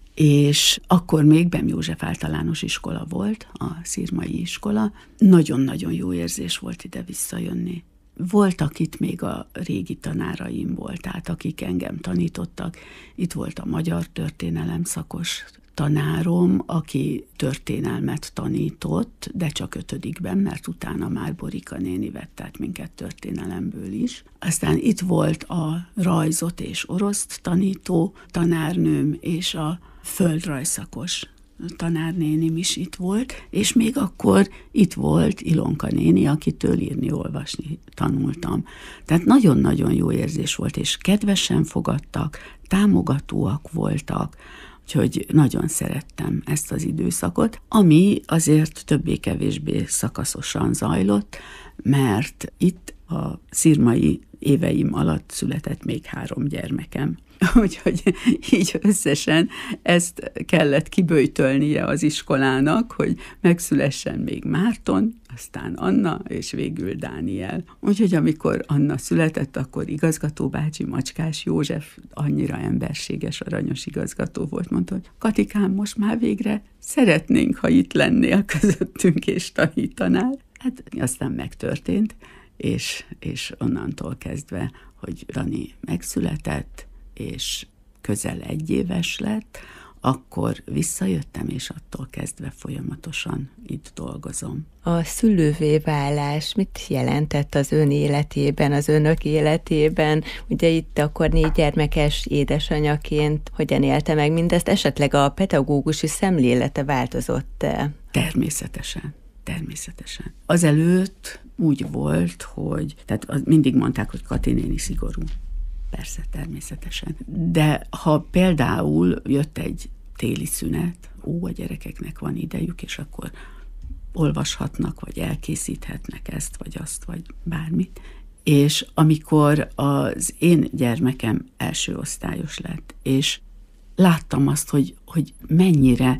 F: És akkor még Bem József Általános Iskola volt, a Szirmai Iskola. Nagyon-nagyon jó érzés volt ide visszajönni. Voltak itt még a régi tanáraimból, tehát akik engem tanítottak. Itt volt a magyar történelem szakos tanárom, aki történelmet tanított, de csak ötödikben, mert utána már Borika néni vett át minket történelemből is. Aztán itt volt a rajzot és oroszt tanító tanárnőm, és a földrajzszakos tanárnénim is itt volt, és még akkor itt volt Ilonka néni, akitől írni-olvasni tanultam. Tehát nagyon-nagyon jó érzés volt, és kedvesen fogadtak, támogatóak voltak, úgyhogy nagyon szerettem ezt az időszakot, ami azért többé-kevésbé szakaszosan zajlott, mert itt a szirmai éveim alatt született még három gyermekem. Úgyhogy így összesen ezt kellett kiböjtölnie az iskolának, hogy megszülessen még Márton, aztán Anna, és végül Dániel. Úgyhogy amikor Anna született, akkor igazgató bácsi, Macskás József, annyira emberséges, aranyos igazgató volt, mondta, hogy Katikám, most már végre szeretnénk, ha itt lennél közöttünk és tanítanál. Hát aztán megtörtént, és, és onnantól kezdve, hogy Dani megszületett, és közel egy éves lett, akkor visszajöttem, és attól kezdve folyamatosan itt dolgozom.
E: A szülővé válás mit jelentett az ön életében, az önök életében? Ugye itt akkor négy gyermekes édesanyaként hogyan élte meg mindezt? Esetleg a pedagógusi szemlélete változott-e?
F: Természetesen. Természetesen. Azelőtt úgy volt, hogy, tehát mindig mondták, hogy Kati néni szigorú. Persze, természetesen. De ha például jött egy téli szünet, ó, a gyerekeknek van idejük, és akkor olvashatnak, vagy elkészíthetnek ezt, vagy azt, vagy bármit. És amikor az én gyermekem első osztályos lett, és láttam azt, hogy, hogy mennyire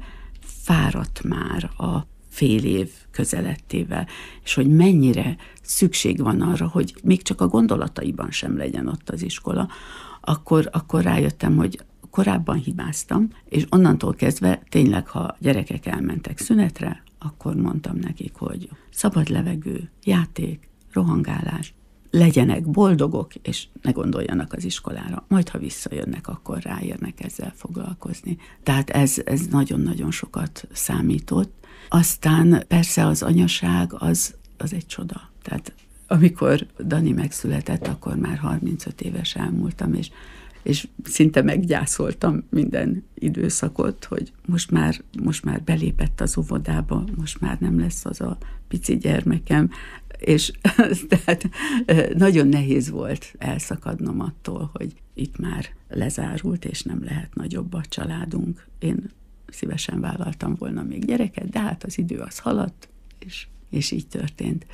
F: fáradt már a fél év közelettével, és hogy mennyire szükség van arra, hogy még csak a gondolataiban sem legyen ott az iskola, akkor, akkor rájöttem, hogy korábban hibáztam, és onnantól kezdve tényleg, ha gyerekek elmentek szünetre, akkor mondtam nekik, hogy szabad levegő, játék, rohangálás, legyenek boldogok, és ne gondoljanak az iskolára. Majd, ha visszajönnek, akkor ráérnek ezzel foglalkozni. Tehát ez, ez nagyon-nagyon sokat számított. Aztán persze az anyaság az, az egy csoda. Tehát amikor Dani megszületett, akkor már harmincöt éves elmúltam, és, és szinte meggyászoltam minden időszakot, hogy most már, most már belépett az óvodába, most már nem lesz az a pici gyermekem, és tehát nagyon nehéz volt elszakadnom attól, hogy itt már lezárult, és nem lehet nagyobb a családunk. Én szívesen vállaltam volna még gyereket, de hát az idő az haladt, és, és így történt.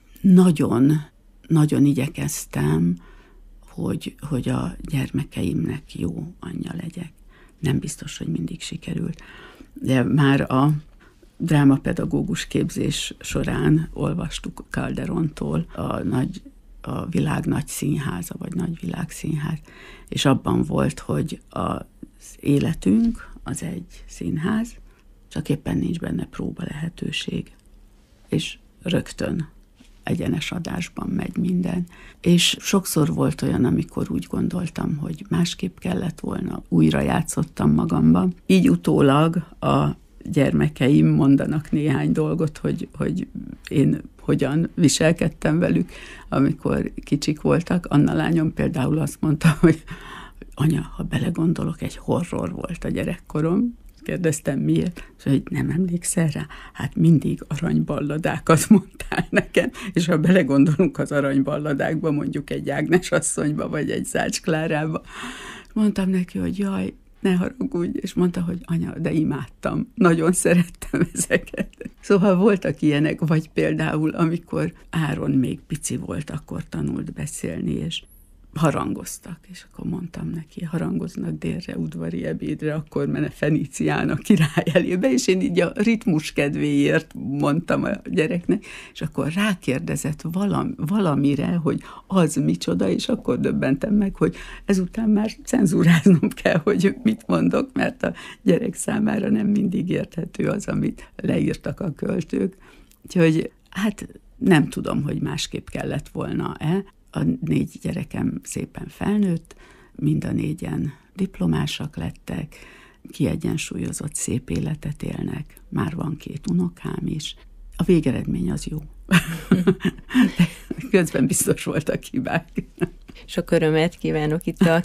F: Nagyon, nagyon igyekeztem, hogy, hogy a gyermekeimnek jó anyja legyek. Nem biztos, hogy mindig sikerült. De már a drámapedagógus képzés során olvastuk Calderontól a, nagy, a világ nagy színháza, vagy nagy világszínház, és abban volt, hogy az életünk az egy színház, csak éppen nincs benne próba lehetőség, és rögtön egyenes adásban megy minden. És sokszor volt olyan, amikor úgy gondoltam, hogy másképp kellett volna, újra játszottam magamban. Így utólag a gyermekeim mondanak néhány dolgot, hogy, hogy én hogyan viselkedtem velük, amikor kicsik voltak. Anna lányom például azt mondta, hogy anya, ha belegondolok, egy horror volt a gyerekkorom, Kérdeztem, miért? És hogy nem emlékszel rá? Hát mindig aranyballadákat mondtál nekem, és ha belegondolunk az aranyballadákba, mondjuk egy Ágnes asszonyba, vagy egy Szács Klárába, mondtam neki, hogy jaj, ne haragudj, és mondta, hogy anya, de imádtam, nagyon szerettem ezeket. Szóval voltak ilyenek, vagy például, amikor Áron még pici volt, akkor tanult beszélni, és harangoztak, és akkor mondtam neki, harangoznak délre, udvari ebédre, akkor mene Fenícián a király elébe, és én így a ritmus kedvéért mondtam a gyereknek, és akkor rákérdezett valam, valamire, hogy az micsoda, és akkor döbbentem meg, hogy ezután már cenzúráznom kell, hogy mit mondok, mert a gyerek számára nem mindig érthető az, amit leírtak a költők. Úgyhogy hát nem tudom, hogy másképp kellett volna-e. A négy gyerekem szépen felnőtt, mind a négyen diplomásak lettek, kiegyensúlyozott szép életet élnek, már van két unokám is. A végeredmény az jó. Közben biztos voltak hibák.
E: Sok örömet kívánok itt a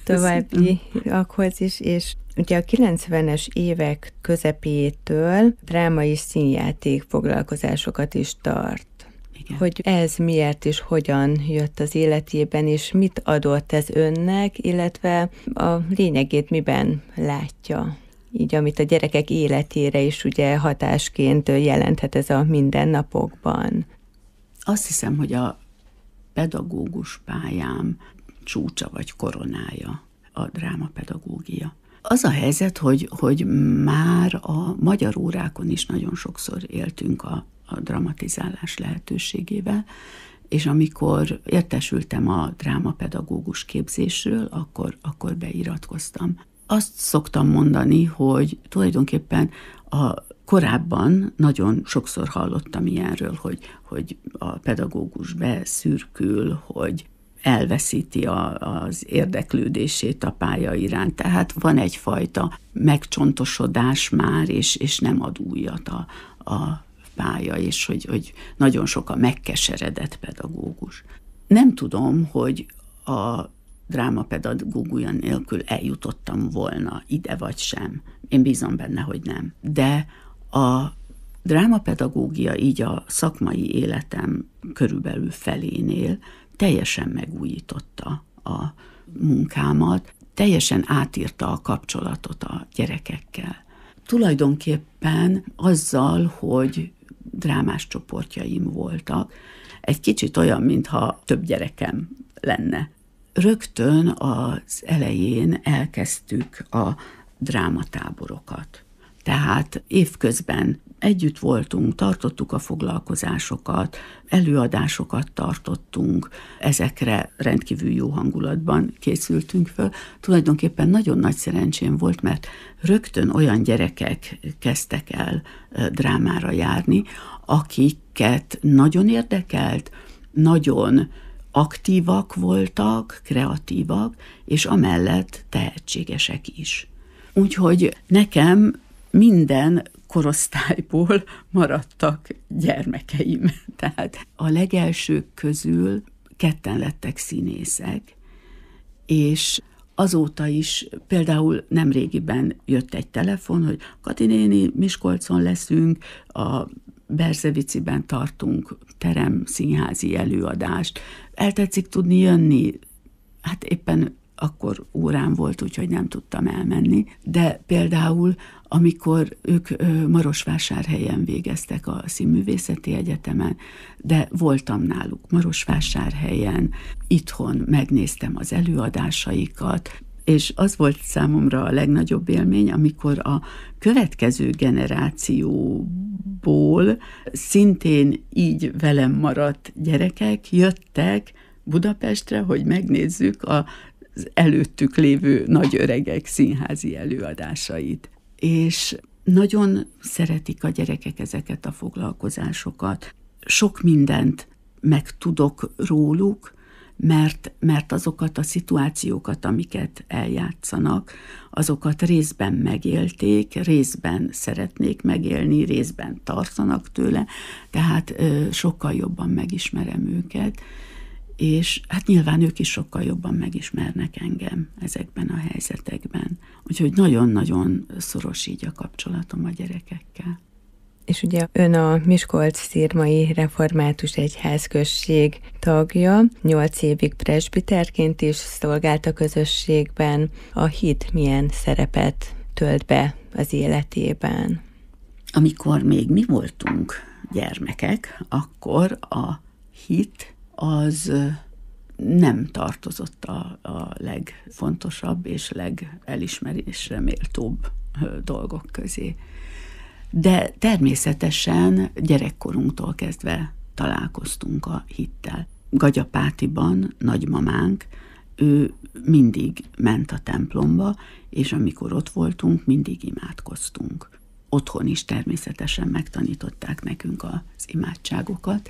E: továbbiakhoz is, és ugye a kilencvenes évek közepétől dráma és színjáték foglalkozásokat is tart. Igen. Hogy ez miért és hogyan jött az életében, és mit adott ez önnek, illetve a lényegét miben látja, így amit a gyerekek életére is ugye hatásként jelenthet ez a mindennapokban.
F: Azt hiszem, hogy a pedagógus pályám csúcsa vagy koronája a drámapedagógia. Az a helyzet, hogy, hogy már a magyar órákon is nagyon sokszor éltünk a a dramatizálás lehetőségével, és amikor értesültem a drámapedagógus képzésről, akkor, akkor beiratkoztam. Azt szoktam mondani, hogy tulajdonképpen a korábban nagyon sokszor hallottam ilyenről, hogy, hogy a pedagógus beszürkül, hogy elveszíti a, az érdeklődését a pálya iránt. Tehát van egyfajta megcsontosodás már, és, és nem ad újat a, a pálya, és hogy, hogy nagyon sok a megkeseredett pedagógus. Nem tudom, hogy a drámapedagógia nélkül eljutottam volna ide vagy sem. Én bízom benne, hogy nem. De a drámapedagógia így a szakmai életem körülbelül felénél teljesen megújította a munkámat, teljesen átírta a kapcsolatot a gyerekekkel. Tulajdonképpen azzal, hogy drámás csoportjaim voltak, egy kicsit olyan, mintha több gyerekem lenne. Rögtön az elején elkezdtük a drámatáborokat. Tehát évközben együtt voltunk, tartottuk a foglalkozásokat, előadásokat tartottunk, ezekre rendkívül jó hangulatban készültünk föl. Tulajdonképpen nagyon nagy szerencsém volt, mert rögtön olyan gyerekek kezdtek el drámára járni, akiket nagyon érdekelt, nagyon aktívak voltak, kreatívak, és amellett tehetségesek is. Úgyhogy nekem minden korosztályból maradtak gyermekeim. Tehát a legelsők közül ketten lettek színészek, és azóta is például nemrégiben jött egy telefon, hogy Kati néni, Miskolcon leszünk, a Berzeviciben tartunk teremszínházi előadást. El tetszik tudni jönni? Hát éppen akkor órán volt, úgyhogy nem tudtam elmenni, de például amikor ők Marosvásárhelyen végeztek a Színművészeti Egyetemen, de voltam náluk Marosvásárhelyen, itthon megnéztem az előadásaikat, és az volt számomra a legnagyobb élmény, amikor a következő generációból szintén így velem maradt gyerekek jöttek Budapestre, hogy megnézzük az előttük lévő nagy öregek színházi előadásait. És nagyon szeretik a gyerekek ezeket a foglalkozásokat. Sok mindent megtudok róluk, mert, mert azokat a szituációkat, amiket eljátszanak, azokat részben megélték, részben szeretnék megélni, részben tartanak tőle, tehát ö, sokkal jobban megismerem őket, és hát nyilván ők is sokkal jobban megismernek engem ezekben a helyzetekben. Úgyhogy nagyon-nagyon szoros így a kapcsolatom a gyerekekkel.
E: És ugye ön a Miskolc-Szirmai Református Egyházközség tagja, nyolc évig presbiterként is szolgált a közösségben. A hit milyen szerepet tölt be az életében?
F: Amikor még mi voltunk gyermekek, akkor a hit az nem tartozott a, a legfontosabb és legelismerésre méltóbb dolgok közé. De természetesen gyerekkorunktól kezdve találkoztunk a hittel. Gagyapátiban nagymamánk, ő mindig ment a templomba, és amikor ott voltunk, mindig imádkoztunk. Otthon is természetesen megtanították nekünk az imádságokat,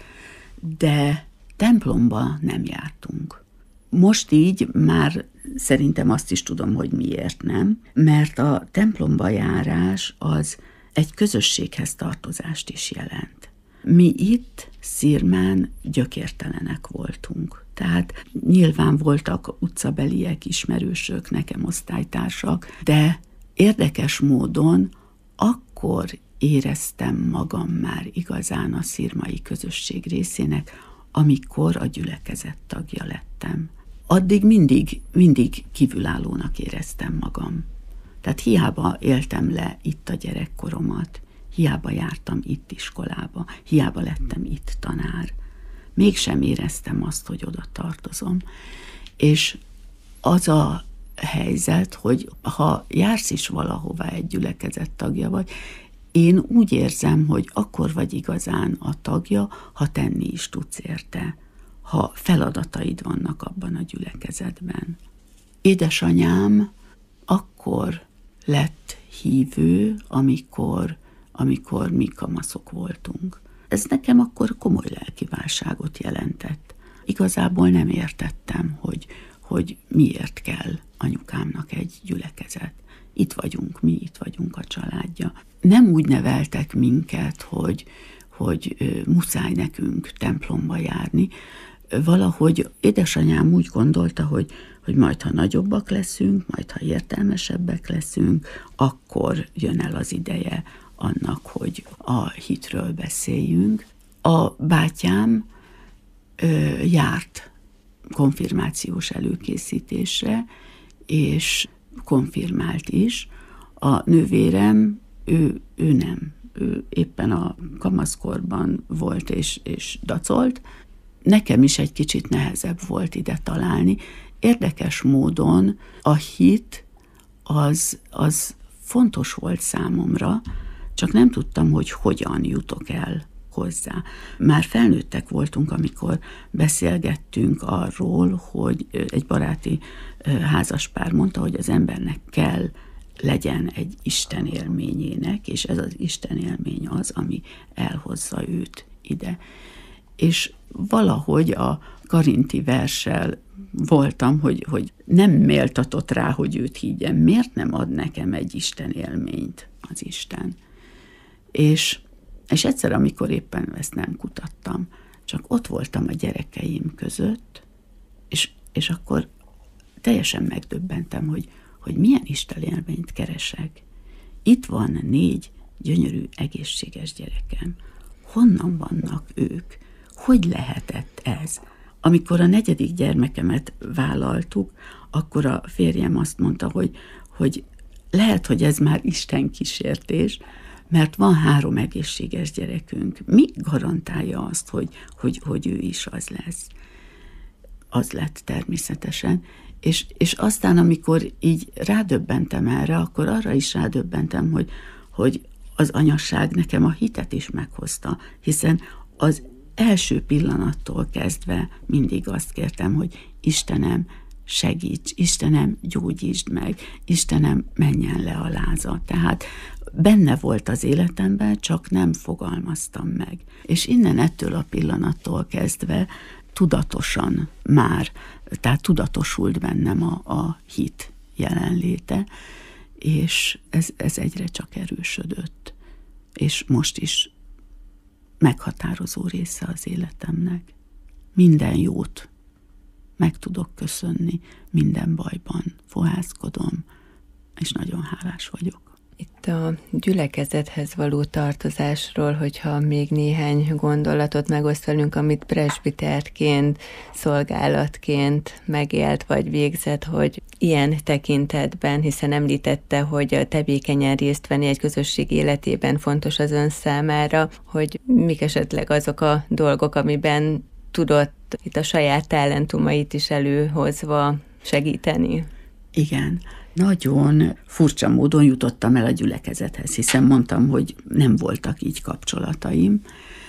F: de templomba nem jártunk. Most így már szerintem azt is tudom, hogy miért nem, mert a templomba járás az egy közösséghez tartozást is jelent. Mi itt Szirmán gyökértelenek voltunk. Tehát nyilván voltak utcabeliek, ismerősök, nekem osztálytársak, de érdekes módon akkor éreztem magam már igazán a szirmai közösség részének, amikor a gyülekezet tagja lettem. Addig mindig, mindig kívülállónak éreztem magam. Tehát hiába éltem le itt a gyerekkoromat, hiába jártam itt iskolába, hiába lettem itt tanár. Mégsem éreztem azt, hogy oda tartozom. És az a helyzet, hogy ha jársz is valahová, egy gyülekezet tagja vagy, én úgy érzem, hogy akkor vagy igazán a tagja, ha tenni is tudsz érte, ha feladataid vannak abban a gyülekezetben. Édesanyám akkor lett hívő, amikor, amikor mi kamaszok voltunk. Ez nekem akkor komoly lelkiválságot jelentett. Igazából nem értettem, hogy, hogy miért kell anyukámnak egy gyülekezet. Itt vagyunk, mi itt vagyunk a családja. Nem úgy neveltek minket, hogy, hogy muszáj nekünk templomba járni. Valahogy édesanyám úgy gondolta, hogy, hogy majd, ha nagyobbak leszünk, majd, ha értelmesebbek leszünk, akkor jön el az ideje annak, hogy a hitről beszéljünk. A bátyám ö, járt konfirmációs előkészítésre, és konfirmált is. A nővérem, ő, ő nem. Ő éppen a kamaszkorban volt és, és dacolt. Nekem is egy kicsit nehezebb volt ide találni. Érdekes módon a hit az, az fontos volt számomra, csak nem tudtam, hogy hogyan jutok el hozzá. Már felnőttek voltunk, amikor beszélgettünk arról, hogy egy baráti házaspár mondta, hogy az embernek kell legyen egy Isten élményének, és ez az Isten élmény az, ami elhozza őt ide. És valahogy a Karinti verssel voltam, hogy, hogy nem méltatott rá, hogy őt higgyem. Miért nem ad nekem egy Isten élményt az Isten? És, és egyszer, amikor éppen ezt nem kutattam, csak ott voltam a gyerekeim között, és, és akkor teljesen megdöbbentem, hogy, hogy milyen Isten élményt keresek. Itt van négy gyönyörű, egészséges gyerekem. Honnan vannak ők? Hogy lehetett ez? Amikor a negyedik gyermekemet vállaltuk, akkor a férjem azt mondta, hogy, hogy lehet, hogy ez már Isten kísértés, mert van három egészséges gyerekünk. Mi garantálja azt, hogy, hogy, hogy ő is az lesz? Az lett természetesen. És, és aztán, amikor így rádöbbentem erre, akkor arra is rádöbbentem, hogy, hogy az anyasság nekem a hitet is meghozta, hiszen az első pillanattól kezdve mindig azt kértem, hogy Istenem, segíts, Istenem, gyógyítsd meg, Istenem, menjen le a láza. Tehát benne volt az életemben, csak nem fogalmaztam meg. És innen ettől a pillanattól kezdve tudatosan már, tehát tudatosult bennem a, a hit jelenléte, és ez, ez egyre csak erősödött. És most is meghatározó része az életemnek. Minden jót meg tudok köszönni minden bajban, fohászkodom, és nagyon hálás vagyok.
E: Itt a gyülekezethez való tartozásról, hogyha még néhány gondolatot megoszt velünk, amit presbiterként, szolgálatként megélt vagy végzett, hogy ilyen tekintetben, hiszen említette, hogy tevékenyen részt venni egy közösség életében fontos az ön számára, hogy mik esetleg azok a dolgok, amiben tudott itt a saját talentumait is előhozva segíteni.
F: Igen. Nagyon furcsa módon jutottam el a gyülekezethez, hiszen mondtam, hogy nem voltak így kapcsolataim,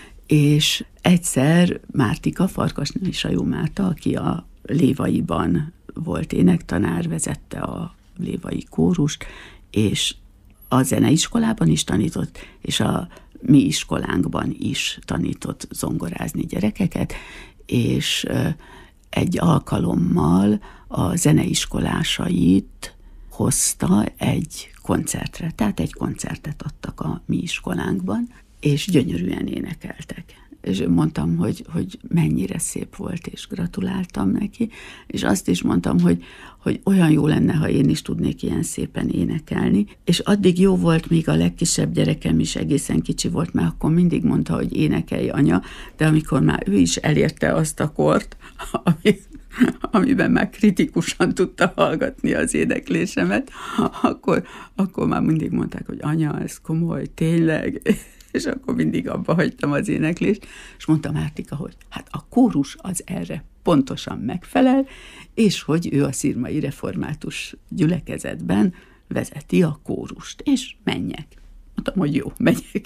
F: és egyszer Mártika, Farkasné Sajó Márta, aki a Lévaiban volt énektanár, vezette a lévai kórust, és a zeneiskolában is tanított, és a mi iskolánkban is tanított zongorázni gyerekeket, és egy alkalommal a zeneiskolásait hozta egy koncertre, tehát egy koncertet adtak a mi iskolánkban, és gyönyörűen énekeltek. És mondtam, hogy, hogy mennyire szép volt, és gratuláltam neki, és azt is mondtam, hogy, hogy olyan jó lenne, ha én is tudnék ilyen szépen énekelni, és addig jó volt, még a legkisebb gyerekem is egészen kicsi volt, mert akkor mindig mondta, hogy énekelj, anya, de amikor már ő is elérte azt a kort, ami, amiben már kritikusan tudta hallgatni az éneklésemet, akkor, akkor már mindig mondták, hogy anya, ez komoly, tényleg, és akkor mindig abba hagytam az éneklést, és mondta Mártika, hogy hát a kórus az erre pontosan megfelel, és hogy ő a szirmai református gyülekezetben vezeti a kórust, és menjek. Mondtam, hogy jó, megyek.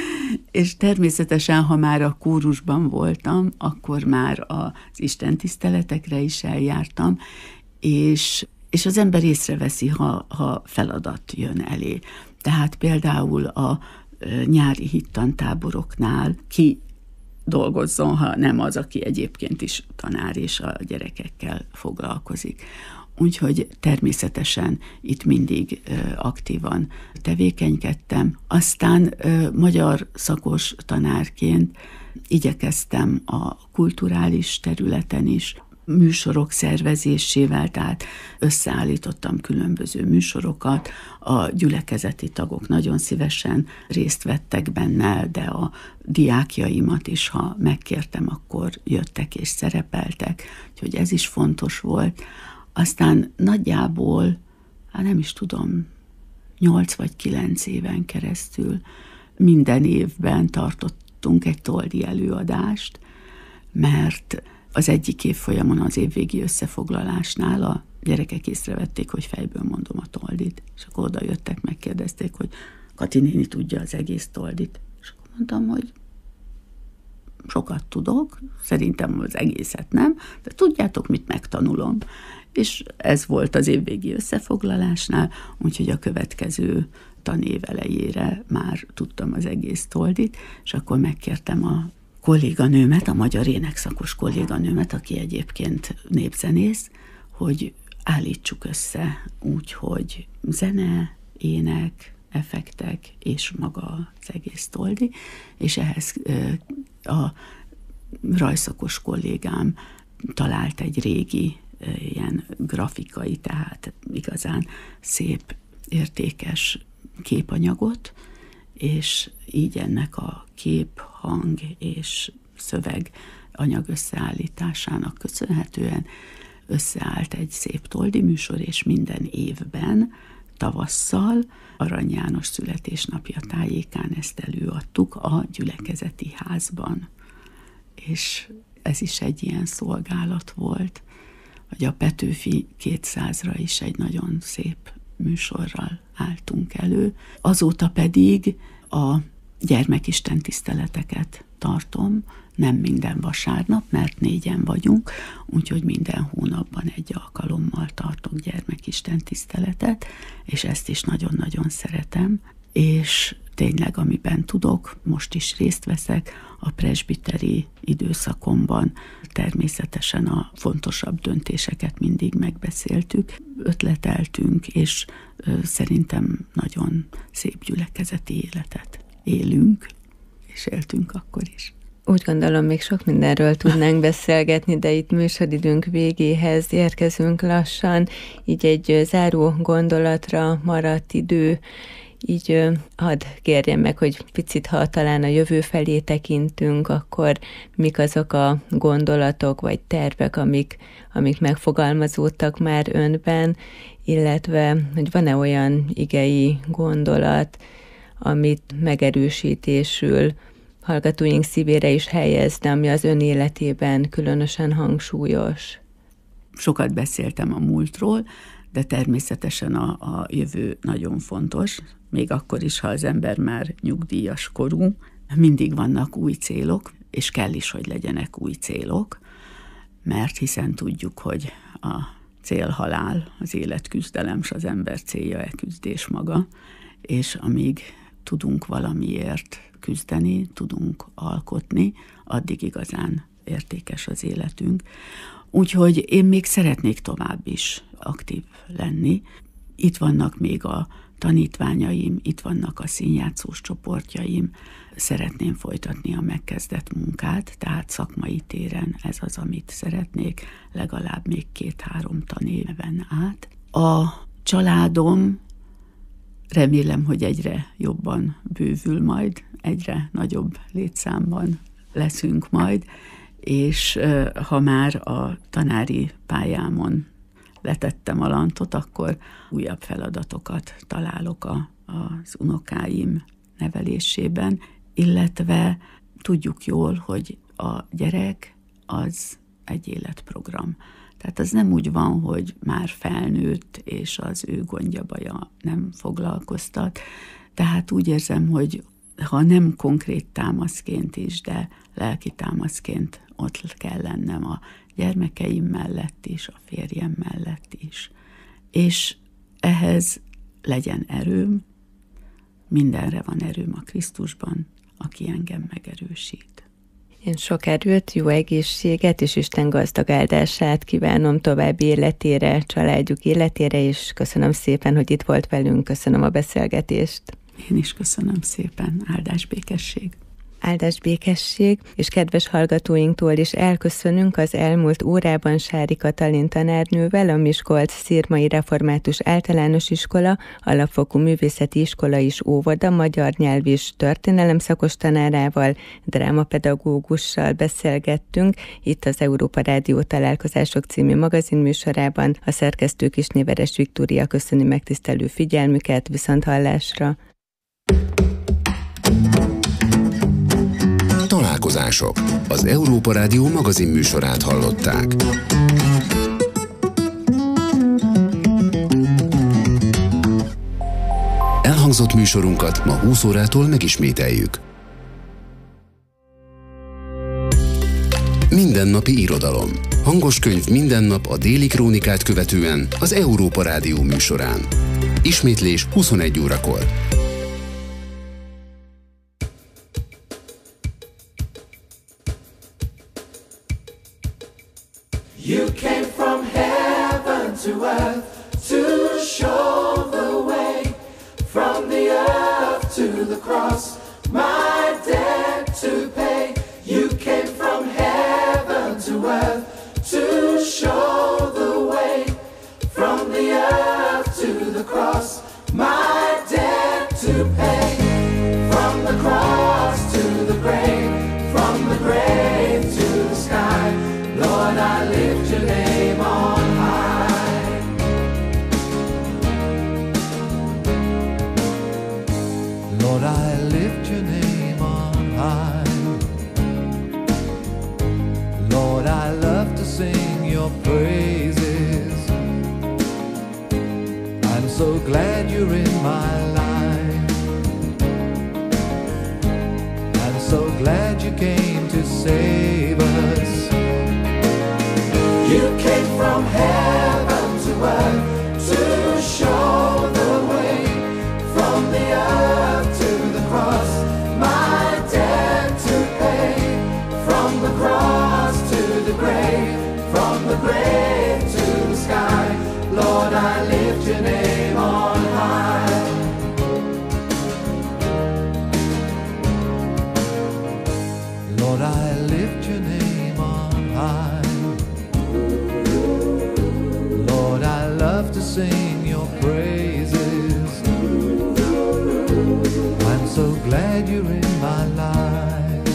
F: És természetesen, ha már a kórusban voltam, akkor már az istentiszteletekre is eljártam, és, és az ember észreveszi, ha, ha feladat jön elé. Tehát például a nyári hittantáboroknál ki dolgozzon, ha nem az, aki egyébként is tanár és a gyerekekkel foglalkozik. Úgyhogy természetesen itt mindig aktívan tevékenykedtem. Aztán magyar szakos tanárként igyekeztem a kulturális területen is, műsorok szervezésével, tehát összeállítottam különböző műsorokat, a gyülekezeti tagok nagyon szívesen részt vettek benne, de a diákjaimat is, ha megkértem, akkor jöttek és szerepeltek, úgyhogy ez is fontos volt. Aztán nagyjából, hát nem is tudom, nyolc vagy kilenc éven keresztül minden évben tartottunk egy toldi előadást, mert az egyik évfolyamon az évvégi összefoglalásnál a gyerekek észrevették, hogy fejből mondom a toldit, és akkor oda jöttek, megkérdezték, hogy Kati néni tudja az egész toldit. És akkor mondtam, hogy sokat tudok, szerintem az egészet nem, de tudjátok, mit megtanulom. És ez volt az évvégi összefoglalásnál, úgyhogy a következő tanév elejére már tudtam az egész toldit, és akkor megkértem a kolléganőmet, a magyar énekszakos kolléganőmet, aki egyébként népzenész, hogy állítsuk össze úgy, hogy zene, ének, effektek és maga az egész toldi, és ehhez a rajszakos kollégám talált egy régi ilyen grafikai, tehát igazán szép, értékes képanyagot, és így ennek a kép, hang és szöveg anyag összeállításának köszönhetően összeállt egy szép toldi műsor, és minden évben tavasszal Arany János születésnapja tájékán ezt előadtuk a gyülekezeti házban. És ez is egy ilyen szolgálat volt, hogy a Petőfi kétszázra is egy nagyon szép műsorral álltunk elő. Azóta pedig a gyermekisten tiszteleteket tartom, nem minden vasárnap, mert négyen vagyunk, úgyhogy minden hónapban egy alkalommal tartok gyermekisten tiszteletet, és ezt is nagyon-nagyon szeretem, és tényleg, amiben tudok, most is részt veszek a presbiteri időszakomban. Természetesen a fontosabb döntéseket mindig megbeszéltük, ötleteltünk, és ö, szerintem nagyon szép gyülekezeti életet élünk, és éltünk akkor is.
E: Úgy gondolom, még sok mindenről tudnánk beszélgetni, de itt műsoridőnk végéhez érkezünk lassan, így egy záró gondolatra maradt idő, így hadd kérjem meg, hogy picit, ha talán a jövő felé tekintünk, akkor mik azok a gondolatok vagy tervek, amik, amik megfogalmazódtak már önben, illetve hogy van-e olyan igei gondolat, amit megerősítésül hallgatóink szívére is helyezne, ami az ön életében különösen hangsúlyos.
F: Sokat beszéltem a múltról, de természetesen a, a jövő nagyon fontos, még akkor is, ha az ember már nyugdíjas korú. Mindig vannak új célok, és kell is, hogy legyenek új célok, mert hiszen tudjuk, hogy a cél halál, az élet küzdelem, s az ember célja e küzdés maga, és amíg tudunk valamiért küzdeni, tudunk alkotni, addig igazán értékes az életünk. Úgyhogy én még szeretnék tovább is aktív lenni. Itt vannak még a tanítványaim, itt vannak a színjátszós csoportjaim, szeretném folytatni a megkezdett munkát, tehát szakmai téren ez az, amit szeretnék, legalább még két-három tanéven át. A családom remélem, hogy egyre jobban bővül majd, egyre nagyobb létszámban leszünk majd, és ha már a tanári pályámon letettem a lantot, akkor újabb feladatokat találok a, az unokáim nevelésében, illetve tudjuk jól, hogy a gyerek az egy életprogram. Tehát az nem úgy van, hogy már felnőtt, és az ő gondja baja nem foglalkoztat. Tehát úgy érzem, hogy ha nem konkrét támaszként is, de lelki támaszként ott kell lennem a gyermekeim mellett is, a férjem mellett is. És ehhez legyen erőm, mindenre van erőm a Krisztusban, aki engem megerősít.
E: Én sok erőt, jó egészséget és Isten gazdag áldását kívánom további életére, családjuk életére, és köszönöm szépen, hogy itt volt velünk, köszönöm a beszélgetést.
F: Én is köszönöm szépen, áldás békesség.
E: Áldás békesség, és kedves hallgatóinktól is elköszönünk az elmúlt órában Sári Katalin tanárnővel, a Miskolc-Szirmai Református Általános Iskola, Alapfokú Művészeti Iskola és Óvoda magyar nyelv és történelem szakos tanárával, drámapedagógussal beszélgettünk itt az Európa Rádió Találkozások című magazinműsorában. A szerkesztő Kisnéveres Viktória köszöni megtisztelő figyelmüket, viszonthallásra.
B: Találkozások. Az Európa Rádió magazin műsorát hallották. Elhangzott műsorunkat ma húsz órától megismételjük. Mindennapi irodalom. Hangos könyv minden nap a Déli Krónikát követően az Európa Rádió műsorán. Ismétlés huszonegy órakor.
G: You came from heaven to earth to show the way, from the earth to the cross, my debt to pay. You came from heaven to earth to show the way, from the earth to the cross, my debt to pay. From the cross to the grave, from the grave to the sky, Lord, I lift your name on high.
H: Lord, I lift your name on high. Lord, I love to sing your praises. I'm so glad you're in my life. I'm so glad you came to save us.
G: You came from heaven to earth to show the way, from the earth to the cross, my debt to pay. From the cross to the grave, from the grave to the sky, Lord, I lift your name on high.
H: Lord, I love to sing your praises. I'm so glad you're in my life.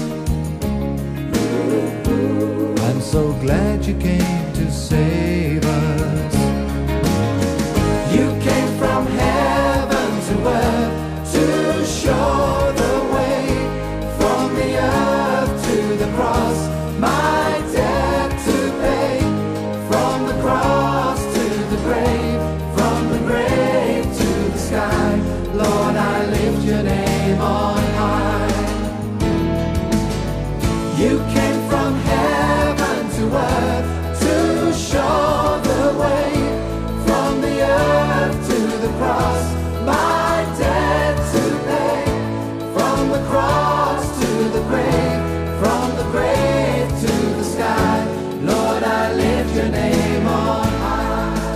H: I'm so glad you came to save us. You came from heaven to earth to show the way, from the earth to the cross, my debt to pay, from the cross to the grave, from the grave to the sky. Lord, I lift your name on high. You came from heaven to earth to show the way, from the earth to the cross, my debt to pay, from the cross to the grave, from the grave to the sky. Lord, I lift your name